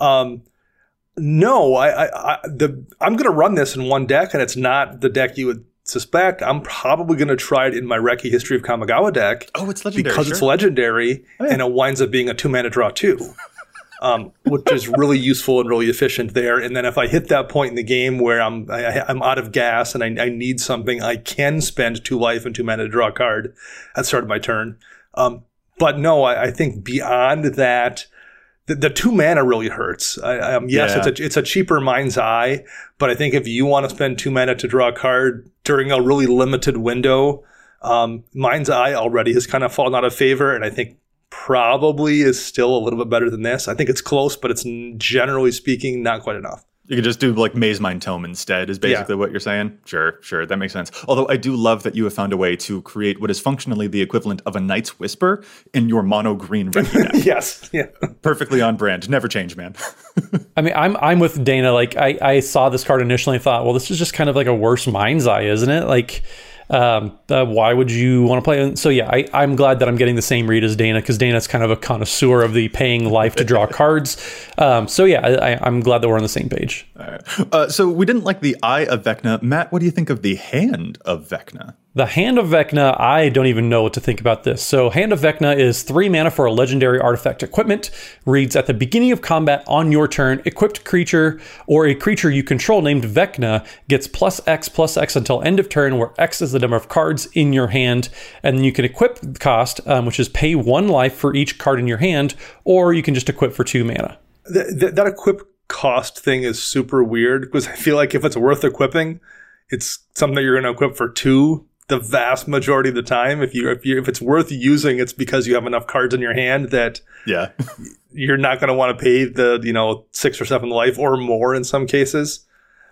No, I'm going to run this in one deck, and it's not the deck you would suspect. I'm probably going to try it in my Reki History of Kamigawa deck.
Oh, it's legendary.
Because it's legendary, and it winds up being a 2 mana draw 2, which is really useful and really efficient there. And then if I hit that point in the game where I'm out of gas and I need something, I can spend 2 life and 2 mana to draw a card at the start of my turn. But no, I think beyond that, the 2 mana really hurts. It's a cheaper Mind's Eye, but I think if you want to spend 2 mana to draw a card during a really limited window, Mind's Eye already has kind of fallen out of favor, and I think probably is still a little bit better than this. I think it's close, but it's generally speaking not quite enough.
You could just do like Maze Mind Tome instead is basically what you're saying. Sure. That makes sense. Although I do love that you have found a way to create what is functionally the equivalent of a Knight's Whisper in your mono green Reki deck.
Yes. Yeah.
Perfectly on brand. Never change, man.
I mean, I'm with Dana. Like I saw this card initially and thought, well, this is just kind of like a worse Mind's Eye, isn't it? Like, why would you want to play? And so yeah, I'm glad that I'm getting the same read as Dana, because Dana's kind of a connoisseur of the paying life to draw cards. So yeah, I'm glad that we're on the same page.
All right. So we didn't like the Eye of Vecna. Matt, what do you think of the Hand of Vecna?
The Hand of Vecna, I don't even know what to think about this. So Hand of Vecna is 3 mana for a legendary artifact equipment. Reads, at the beginning of combat on your turn, equipped creature or a creature you control named Vecna gets +X until end of turn, where X is the number of cards in your hand. And then you can equip the cost, which is pay 1 life for each card in your hand, or you can just equip for 2 mana.
That equip cost thing is super weird, because I feel like if it's worth equipping, it's something that you're going to equip for 2 the vast majority of the time. If it's worth using, it's because you have enough cards in your hand that you're not going to want to pay the 6 or 7 life or more in some cases.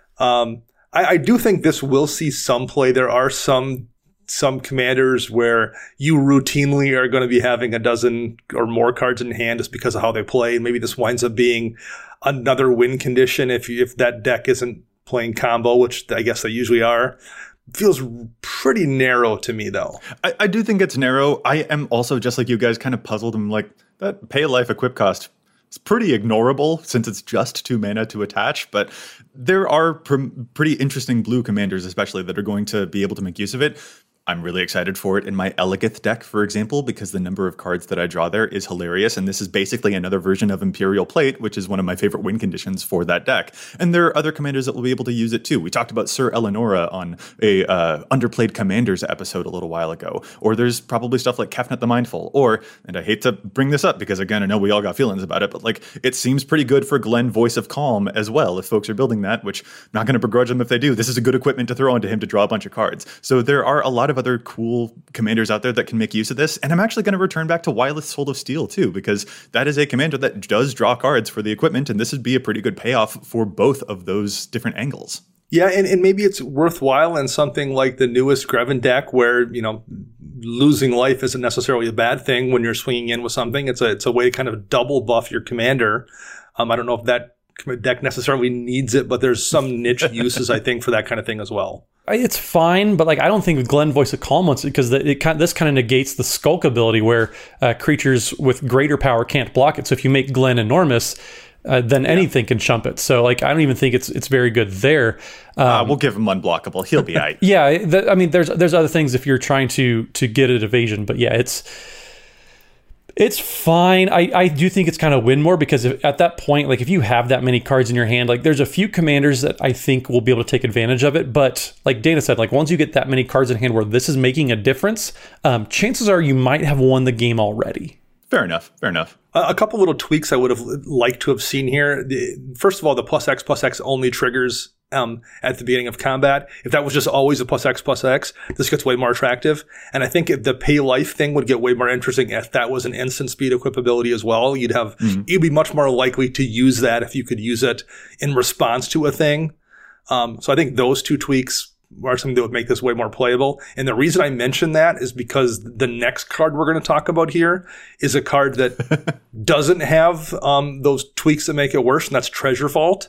I do think this will see some play. There are some commanders where you routinely are going to be having a dozen or more cards in hand just because of how they play. Maybe this winds up being another win condition if that deck isn't playing combo, which I guess they usually are. Feels pretty narrow to me, though.
I do think it's narrow. I am also, just like you guys, kind of puzzled. I'm like, that pay life equip cost is pretty ignorable since it's just 2 mana to attach. But there are pretty interesting blue commanders, especially, that are going to be able to make use of it. I'm really excited for it in my Elegith deck, for example, because the number of cards that I draw there is hilarious. And this is basically another version of Imperial Plate, which is one of my favorite win conditions for that deck. And there are other commanders that will be able to use it too. We talked about Sir Eleonora on a Underplayed Commanders episode a little while ago. Or there's probably stuff like Kefnet the Mindful. Or, and I hate to bring this up because, again, I know we all got feelings about it, but like it seems pretty good for Glenn Voice of Calm as well if folks are building that, which I'm not going to begrudge them if they do. This is a good equipment to throw into him to draw a bunch of cards. So there are a lot of other cool commanders out there that can make use of this. And I'm actually going to return back to Wylith Soul of Steel too, because that is a commander that does draw cards for the equipment, and this would be a pretty good payoff for both of those different angles. Yeah,
and maybe it's worthwhile in something like the newest Greven deck where, losing life isn't necessarily a bad thing when you're swinging in with something. It's a way to kind of double buff your commander. I don't know if that deck necessarily needs it, but there's some niche uses, I think, for that kind of thing as well.
It's fine, but I don't think Glenn Voice of Calm wants it, because this kind of negates the Skulk ability where creatures with greater power can't block it. So if you make Glenn enormous, then anything can chump it. So I don't even think it's very good there.
We'll give him unblockable. He'll be aight.
Yeah, there's other things if you're trying to get at evasion, but yeah, it's fine. I do think it's kind of win more, because at that point, if you have that many cards in your hand, there's a few commanders that I think will be able to take advantage of it. But like Dana said, once you get that many cards in hand where this is making a difference, chances are you might have won the game already.
Fair enough.
A couple little tweaks I would have liked to have seen here. First of all, the +X only triggers at the beginning of combat. If that was just always a +X, this gets way more attractive. And I think if the pay life thing would get way more interesting if that was an instant speed equipability as well. You'd be much more likely to use that if you could use it in response to a thing. So I think those 2 tweaks are something that would make this way more playable. And the reason I mention that is because the next card we're going to talk about here is a card that doesn't have those tweaks that make it worse, and that's Treasure Vault.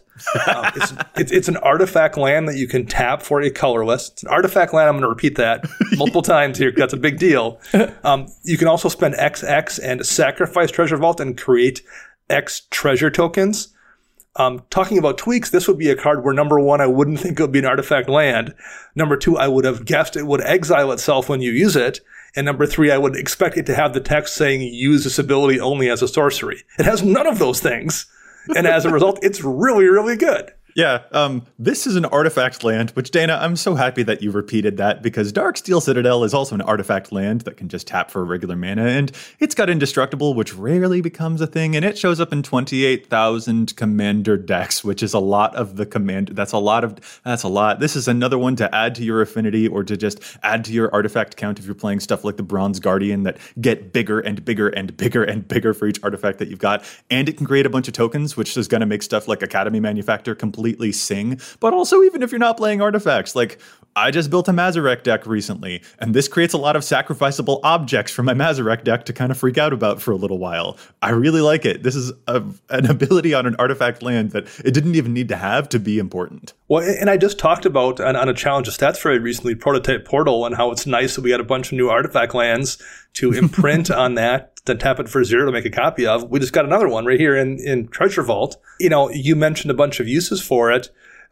It's an artifact land that you can tap for a colorless. It's an artifact land. I'm going to repeat that multiple times here. That's a big deal. You can also spend XX and sacrifice Treasure Vault and create X treasure tokens. Talking about tweaks, this would be a card where, number 1, I wouldn't think it would be an artifact land. Number 2, I would have guessed it would exile itself when you use it. And number 3, I would expect it to have the text saying use this ability only as a sorcery. It has none of those things. And as a result, it's really, really good.
Yeah, this is an artifact land, which, Dana, I'm so happy that you repeated that, because Darksteel Citadel is also an artifact land that can just tap for regular mana, and it's got Indestructible, which rarely becomes a thing, and it shows up in 28,000 commander decks, which is a lot of the commander. That's a lot. This is another one to add to your affinity, or to just add to your artifact count if you're playing stuff like the Bronze Guardian that get bigger and bigger and bigger and bigger for each artifact that you've got, and it can create a bunch of tokens, which is going to make stuff like Academy Manufactor completely sing. But also, even if you're not playing artifacts, I just built a Mazarek deck recently, and this creates a lot of sacrificable objects for my Mazarek deck to kind of freak out about for a little while. I really like it. This is an ability on an artifact land that it didn't even need to have to be important.
Well, and I just talked about on a Challenge of Stats very recently, Prototype Portal, and how it's nice that we had a bunch of new artifact lands to imprint on that, then tap it for 0 to make a copy of. We just got another one right here in Treasure Vault. You mentioned a bunch of uses for it.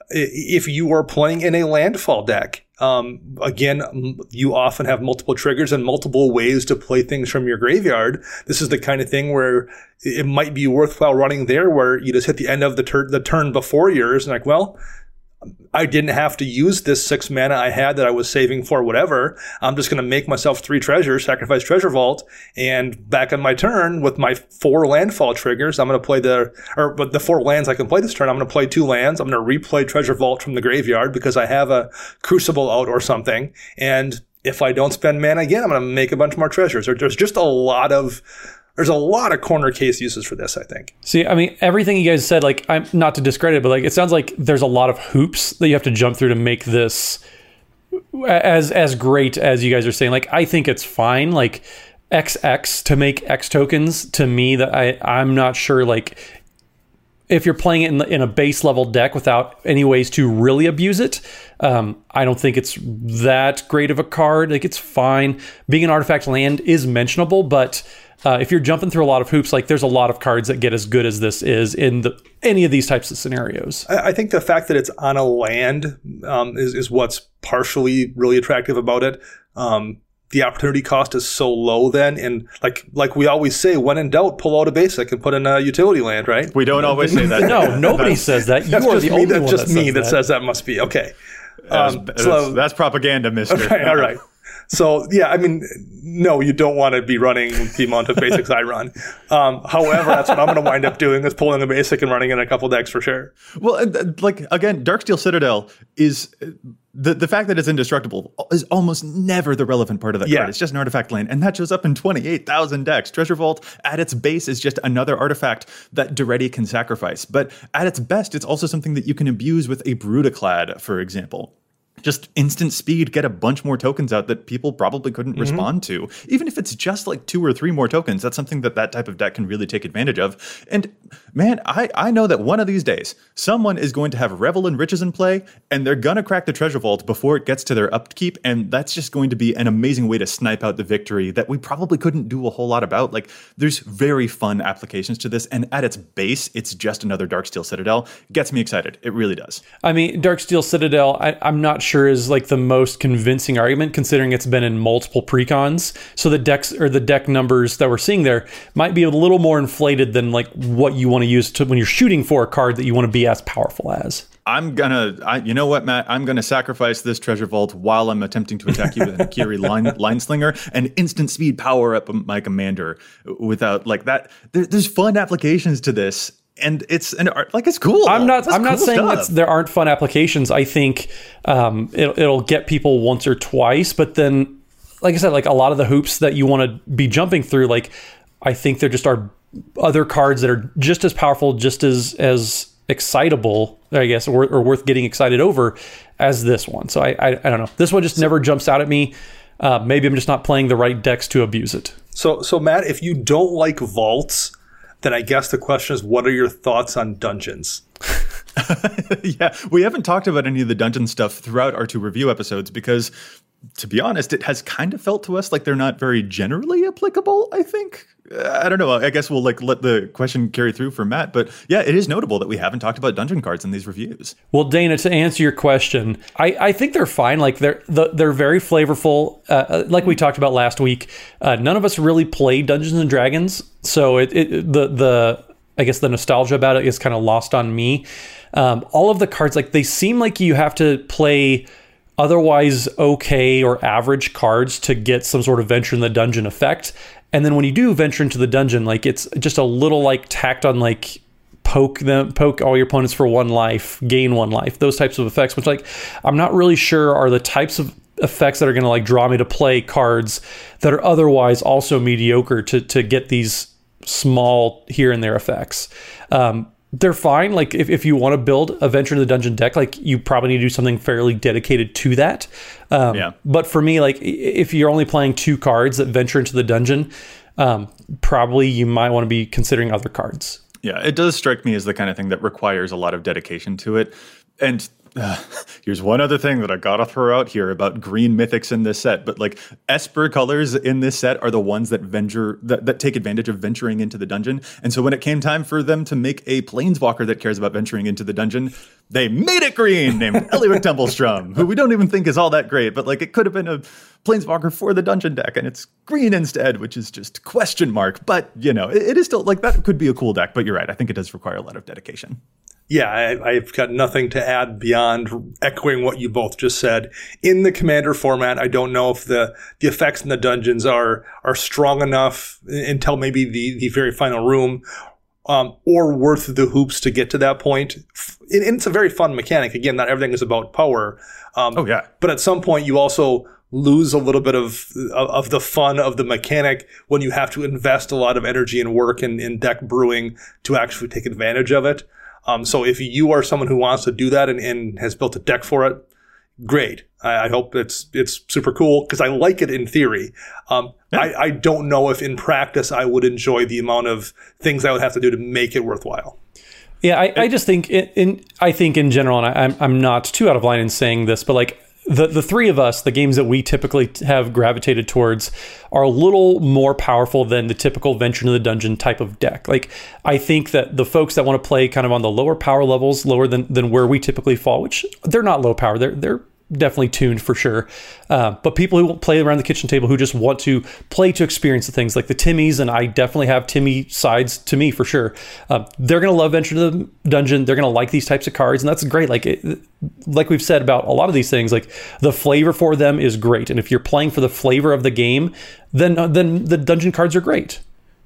if you are playing in a landfall deck, again, you often have multiple triggers and multiple ways to play things from your graveyard. This is the kind of thing where it might be worthwhile running there, where you just hit the end of the turn before yours and like, well, I didn't have to use this 6 mana I had that I was saving for whatever. I'm just going to make myself 3 treasures, sacrifice Treasure Vault, and back on my turn with my 4 landfall triggers, I'm going to play the 4 lands I can play this turn. I'm going to play 2 lands. I'm going to replay Treasure Vault from the graveyard because I have a Crucible out or something. And if I don't spend mana again, I'm going to make a bunch more treasures. There's just a lot of corner case uses for this, I think.
See, I mean, everything you guys said, like, I'm not to discredit it, but like, it sounds like there's a lot of hoops that you have to jump through to make this as great as you guys are saying. Like, I think it's fine. Like, XX to make X tokens, to me, that I'm not sure, like, if you're playing it in a base level deck without any ways to really abuse it, I don't think it's that great of a card. Like, it's fine. Being an artifact land is mentionable, but if you're jumping through a lot of hoops, like, there's a lot of cards that get as good as this is in any of these types of scenarios.
I think the fact that it's on a land is what's partially really attractive about it. The opportunity cost is so low then, and like we always say, when in doubt, pull out a basic and put in a utility land, right?
We don't always say that.
No, nobody says that. You are the only one
that's just me that says that must be. Okay.
That's propaganda, mister.
Okay, all right. So, yeah, I mean, no, you don't want to be running the amount of basics I run. However, that's what I'm going to wind up doing, is pulling a basic and running in a couple decks for sure.
Well, like, again, Darksteel Citadel is... The fact that it's indestructible is almost never the relevant part of that card. It's just an artifact land, and that shows up in 28,000 decks. Treasure Vault, at its base, is just another artifact that Daretti can sacrifice. But at its best, it's also something that you can abuse with a Brutaclad, for example. Just instant speed, get a bunch more tokens out that people probably couldn't respond to. Even if it's just like 2 or 3 more tokens, that's something that type of deck can really take advantage of. And man, I know that one of these days, someone is going to have Revel and Riches in play, and they're going to crack the Treasure Vault before it gets to their upkeep, and that's just going to be an amazing way to snipe out the victory that we probably couldn't do a whole lot about. Like, there's very fun applications to this, and at its base, it's just another Darksteel Citadel. Gets me excited. It really does.
I mean, Darksteel Citadel, I'm not sure is like the most convincing argument, considering it's been in multiple precons. So the decks, or the deck numbers that we're seeing there, might be a little more inflated than like what you want to use to when you're shooting for a card that you want to be as powerful as.
You know what, Matt? I'm gonna sacrifice this Treasure Vault while I'm attempting to attack you with an Akiri line slinger and instant speed power up my commander without like that. There's fun applications to this. And it's cool.
I'm not saying that there aren't fun applications. I think it'll get people once or twice, but then, like I said, like a lot of the hoops that you want to be jumping through, like I think there just are other cards that are just as powerful, just as excitable, I guess, or worth getting excited over as this one. So I don't know. This one just never jumps out at me. Maybe I'm just not playing the right decks to abuse it.
So Matt, if you don't like vaults, then I guess the question is, what are your thoughts on dungeons?
Yeah, we haven't talked about any of the dungeon stuff throughout our 2 review episodes because, to be honest, it has kind of felt to us like they're not very generally applicable, I think. I don't know. I guess we'll let the question carry through for Matt. But yeah, it is notable that we haven't talked about dungeon cards in these reviews.
Well, Dana, to answer your question, I think they're fine. Like they're very flavorful. Like we talked about last week, none of us really played Dungeons and Dragons, so I guess the nostalgia about it is kind of lost on me. All of the cards, like they seem like you have to play otherwise okay or average cards to get some sort of venture in the dungeon effect. And then when you do venture into the dungeon, like it's just a little like tacked on, like poke all your opponents for 1 life, gain 1 life, those types of effects, which like I'm not really sure are the types of effects that are going to like draw me to play cards that are otherwise also mediocre to get these small here and there effects. They're fine. Like if you want to build a venture in the dungeon deck, like you probably need to do something fairly dedicated to that. But for me, like if you're only playing 2 cards that venture into the dungeon, probably you might want to be considering other cards.
Yeah, it does strike me as the kind of thing that requires a lot of dedication to it. And Here's one other thing that I gotta throw out here about green mythics in this set. But like Esper colors in this set are the ones that that take advantage of venturing into the dungeon. And so when it came time for them to make a planeswalker that cares about venturing into the dungeon, they made it green, named Eliwick Templestrom, who we don't even think is all that great, but like it could have been a planeswalker for the dungeon deck, and it's green instead, which is just question mark. But you know, it is still like that could be a cool deck. But you're right, I think it does require a lot of dedication.
Yeah, I've got nothing to add beyond echoing what you both just said. In the Commander format, I don't know if the effects in the dungeons are strong enough until maybe the very final room, or worth the hoops to get to that point. And it's a very fun mechanic. Again, not everything is about power. But at some point, you also lose a little bit of the fun of the mechanic when you have to invest a lot of energy and work in deck brewing to actually take advantage of it. So if you are someone who wants to do that and has built a deck for it, great. I hope it's super cool because I like it in theory. I don't know if in practice I would enjoy the amount of things I would have to do to make it worthwhile.
Yeah, I just think I think in general, and I'm not too out of line in saying this, but like the three of us, the games that we typically have gravitated towards are a little more powerful than the typical venture into the dungeon type of deck. Like, I think that the folks that want to play kind of on the lower power levels, lower than where we typically fall, which they're not low power, they're definitely tuned for sure. But people who play around the kitchen table who just want to play to experience the things like the Timmies, and I definitely have Timmy sides to me for sure. They're going to love Venture to the Dungeon. They're going to like these types of cards, and that's great. Like we've said about a lot of these things, like the flavor for them is great. And if you're playing for the flavor of the game, then the dungeon cards are great.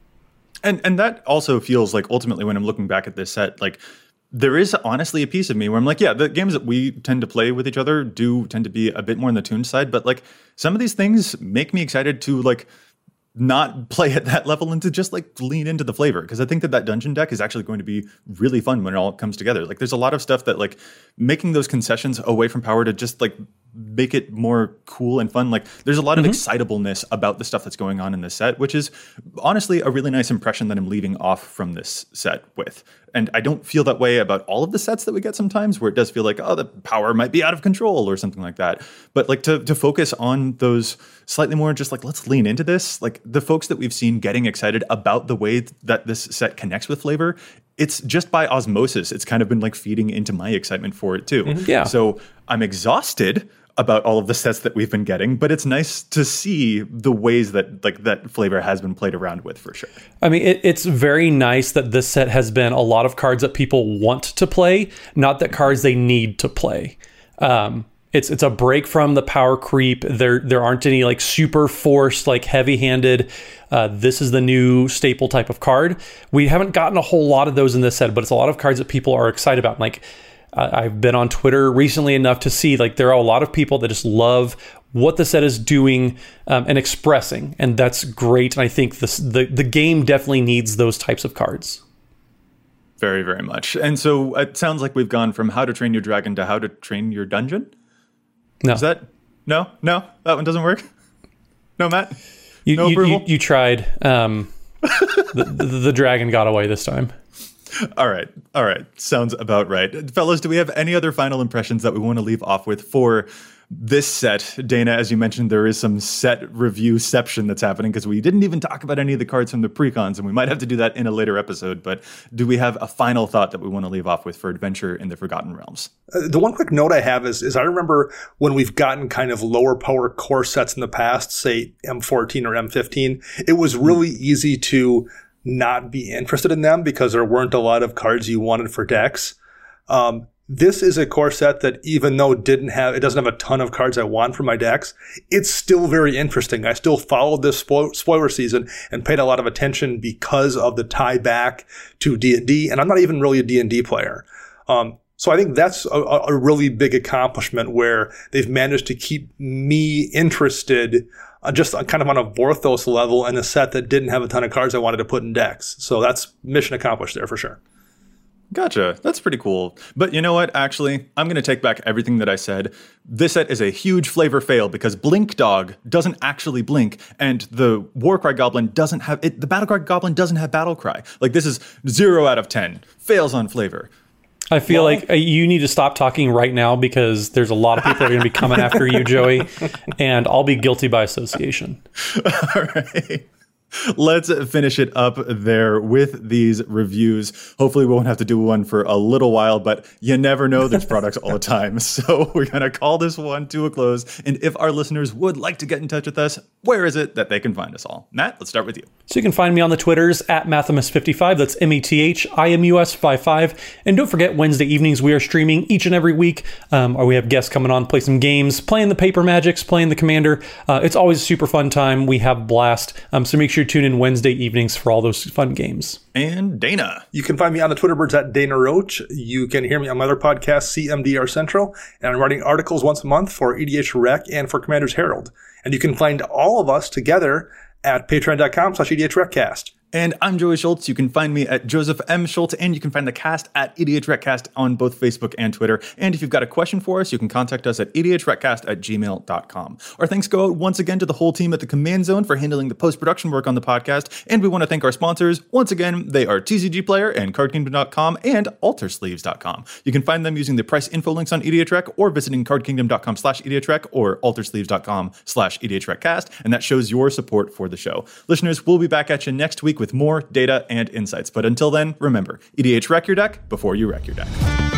And that also feels like ultimately when I'm looking back at this set, like there is honestly a piece of me where I'm like, yeah, the games that we tend to play with each other do tend to be a bit more on the tuned side, but like some of these things make me excited to like not play at that level and to just like lean into the flavor, because I think that dungeon deck is actually going to be really fun when it all comes together. Like there's a lot of stuff that like making those concessions away from power to just like make it more cool and fun. Like there's a lot of excitableness about the stuff that's going on in this set, which is honestly a really nice impression that I'm leaving off from this set with. And I don't feel that way about all of the sets that we get sometimes, where it does feel like, oh, the power might be out of control or something like that. But like to focus on those slightly more just like, let's lean into this. Like the folks that we've seen getting excited about the way that this set connects with flavor, it's just by osmosis. It's kind of been like feeding into my excitement for it too.
Yeah.
So I'm exhausted about all of the sets that we've been getting, but it's nice to see the ways that like that flavor has been played around with for sure.
I mean, it's very nice that this set has been a lot of cards that people want to play, not that cards they need to play. It's a break from the power creep. There aren't any like super forced, like heavy-handed, this is the new staple type of card. We haven't gotten a whole lot of those in this set, but it's a lot of cards that people are excited about. Like I've been on Twitter recently enough to see like there are a lot of people that just love what the set is doing and expressing, and that's great. And I think the game definitely needs those types of cards.
Very, very much. And so it sounds like we've gone from How to Train Your Dragon to How to Train Your Dungeon.
No.
Is that no? That one doesn't work. No, Matt.
No approval? You tried. The dragon got away this time.
All right. Sounds about right. Fellas, do we have any other final impressions that we want to leave off with for this set? Dana, as you mentioned, there is some set review-ception that's happening because we didn't even talk about any of the cards from the precons, and we might have to do that in a later episode. But do we have a final thought that we want to leave off with for Adventure in the Forgotten Realms?
The one quick note I have is I remember when we've gotten kind of lower power core sets in the past, say M14 or M15, it was really easy to not be interested in them because there weren't a lot of cards you wanted for decks. This is a core set that even though it doesn't have a ton of cards I want for my decks, it's still very interesting. I still followed this spoiler season and paid a lot of attention because of the tie back to D&D, and I'm not even really a D&D player. So I think that's a really big accomplishment where they've managed to keep me interested just kind of on a Vorthos level in a set that didn't have a ton of cards I wanted to put in decks. So that's mission accomplished there for sure.
Gotcha. That's pretty cool. But you know what? Actually, I'm going to take back everything that I said. This set is a huge flavor fail because Blink Dog doesn't actually blink, and the Warcry Goblin doesn't have it. The Battlecry Goblin doesn't have Battlecry. Like, this is 0 out of 10. Fails on flavor.
I feel like you need to stop talking right now because there's a lot of people that are going to be coming after you, Joey, and I'll be guilty by association.
All right. Let's finish it up there with these reviews. Hopefully we won't have to do one for a little while, but you never know. There's products all the time. So we're going to call this one to a close. And if our listeners would like to get in touch with us, where is it that they can find us all? Matt, let's start with you.
So you can find me on the Twitters at Mathimus55. That's METHIMUS55. And don't forget, Wednesday evenings we are streaming each and every week. We have guests coming on, play some games, playing the Paper Magics, playing the Commander. It's always a super fun time. We have a blast. So make sure you tune in Wednesday evenings for all those fun games.
And Dana.
You can find me on the Twitter birds at Dana Roach. You can hear me on my other podcast, CMDR Central. And I'm writing articles once a month for EDH Rec and for Commander's Herald. And you can find all of us together at patreon.com/EDHRecast.
And I'm Joey Schultz. You can find me at Joseph M. Schultz, and you can find the cast at EDHRecast on both Facebook and Twitter. And if you've got a question for us, you can contact us at edhrecast@gmail.com. Our thanks go out once again to the whole team at the Command Zone for handling the post-production work on the podcast. And we want to thank our sponsors. Once again, they are TCG Player and CardKingdom.com and AlterSleeves.com. You can find them using the price info links on EDHRec or visiting CardKingdom.com/EDHRec or AlterSleeves.com/EDHRecast. And that shows your support for the show. Listeners, we'll be back at you next week with more data and insights. But until then, remember, EDH wreck your deck before you wreck your deck.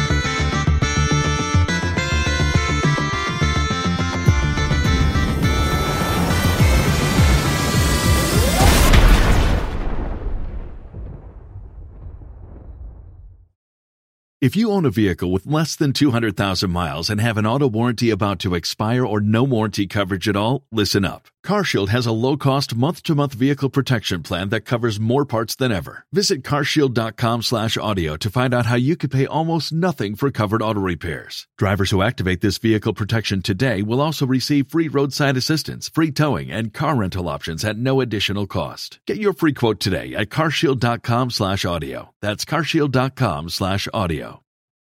If you own a vehicle with less than 200,000 miles and have an auto warranty about to expire or no warranty coverage at all, listen up. CarShield has a low-cost month-to-month vehicle protection plan that covers more parts than ever. Visit carshield.com/audio to find out how you could pay almost nothing for covered auto repairs. Drivers who activate this vehicle protection today will also receive free roadside assistance, free towing, and car rental options at no additional cost. Get your free quote today at carshield.com/audio. That's carshield.com/audio.